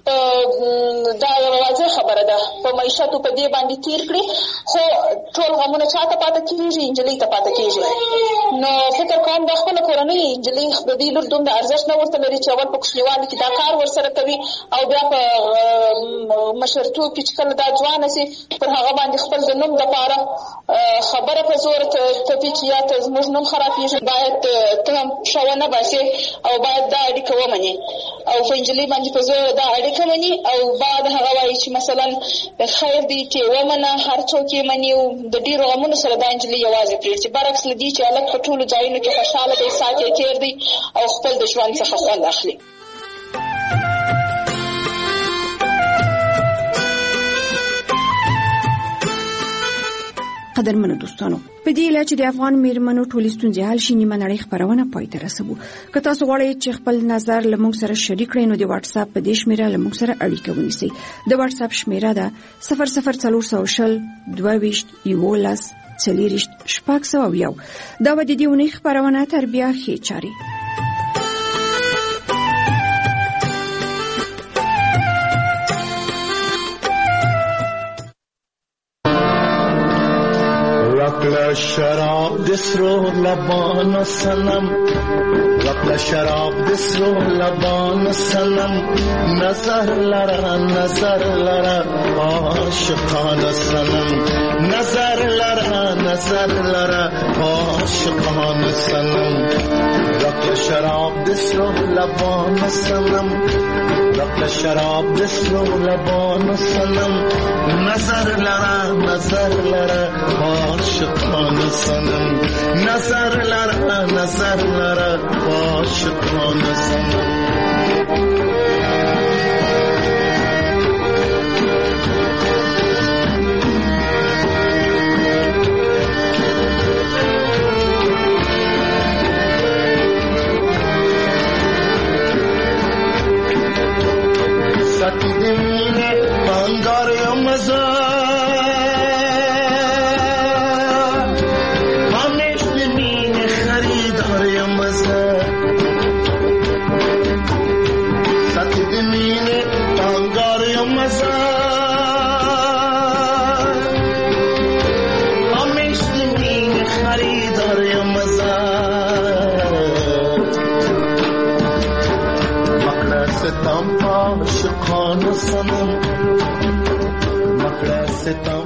دا یوه واضح خبره ده په معیشت په دې باندې تیر کړي، خو ټول غمونه چا ته پاته کېږي؟ نجلۍ ته پاته کېږي. نو فکر کوم دا خپله کورنۍ نجلۍ د دې لور دومره ارزښت نه ورته لري چې اول په کوچنیوالي کې دا کار ورسره کوي او بیا په مشرتوب کې چې کله دا ځوانه شي پر هغه باندې خپل د نوم لپاره خبره په زور تپي چې یا ته زموږ نوم خرابېږي. باید ته هم ښه ونه باسې او باید دا اړیکه ومنې او په نجلۍ باندې په زور دا اړیکه مني او بعد هغه وایي چې مثلا خیر دی چې ومنه، هر څوک یې مني او د ډېرو غمونو سره دا نجلۍ یوازې پرېږدي، برعکس له دې چې هلک په ټولو ځایونو کې خوشحاله دی، ساعت یې تېر دی او خپل د ژوند څخه خوند اخلي. قدرمنو دوستانو، په دې علاوه چې د افغان میرمنو ټولې ستونزې حل شي، نیمه نړۍ خپرونه پای ته رسوو. که تاسو غواړئ چې خپل نظر له موږ سره شریک کړئ نو د واتس اپ په دې شمیره له موږ سره اړیکه ونیسئ. د واتس اپ شمیره ده 00400 22 11 40 601. دا و د دې اونۍ خپرونه تر بیا ښې چارې. رکل شراب دسرو لبان سنم رکل شراب دسرو لبان سنم نظر لرا عاشقان سنم نظر لرا عاشقان سنم رکل شراب دسرو لبان سنم رکل شراب دسرو لبان سنم نظر لرا عاشقان سنم نظر لرا عاشقان سنم ستی دمینه بانگار یا مزا همیش دمینه خریدار یا مزا ستی دمینه بانگار یا مزا همیش دمینه خریدار یا مزا مقرس تام عاشقان سنم مقرس تام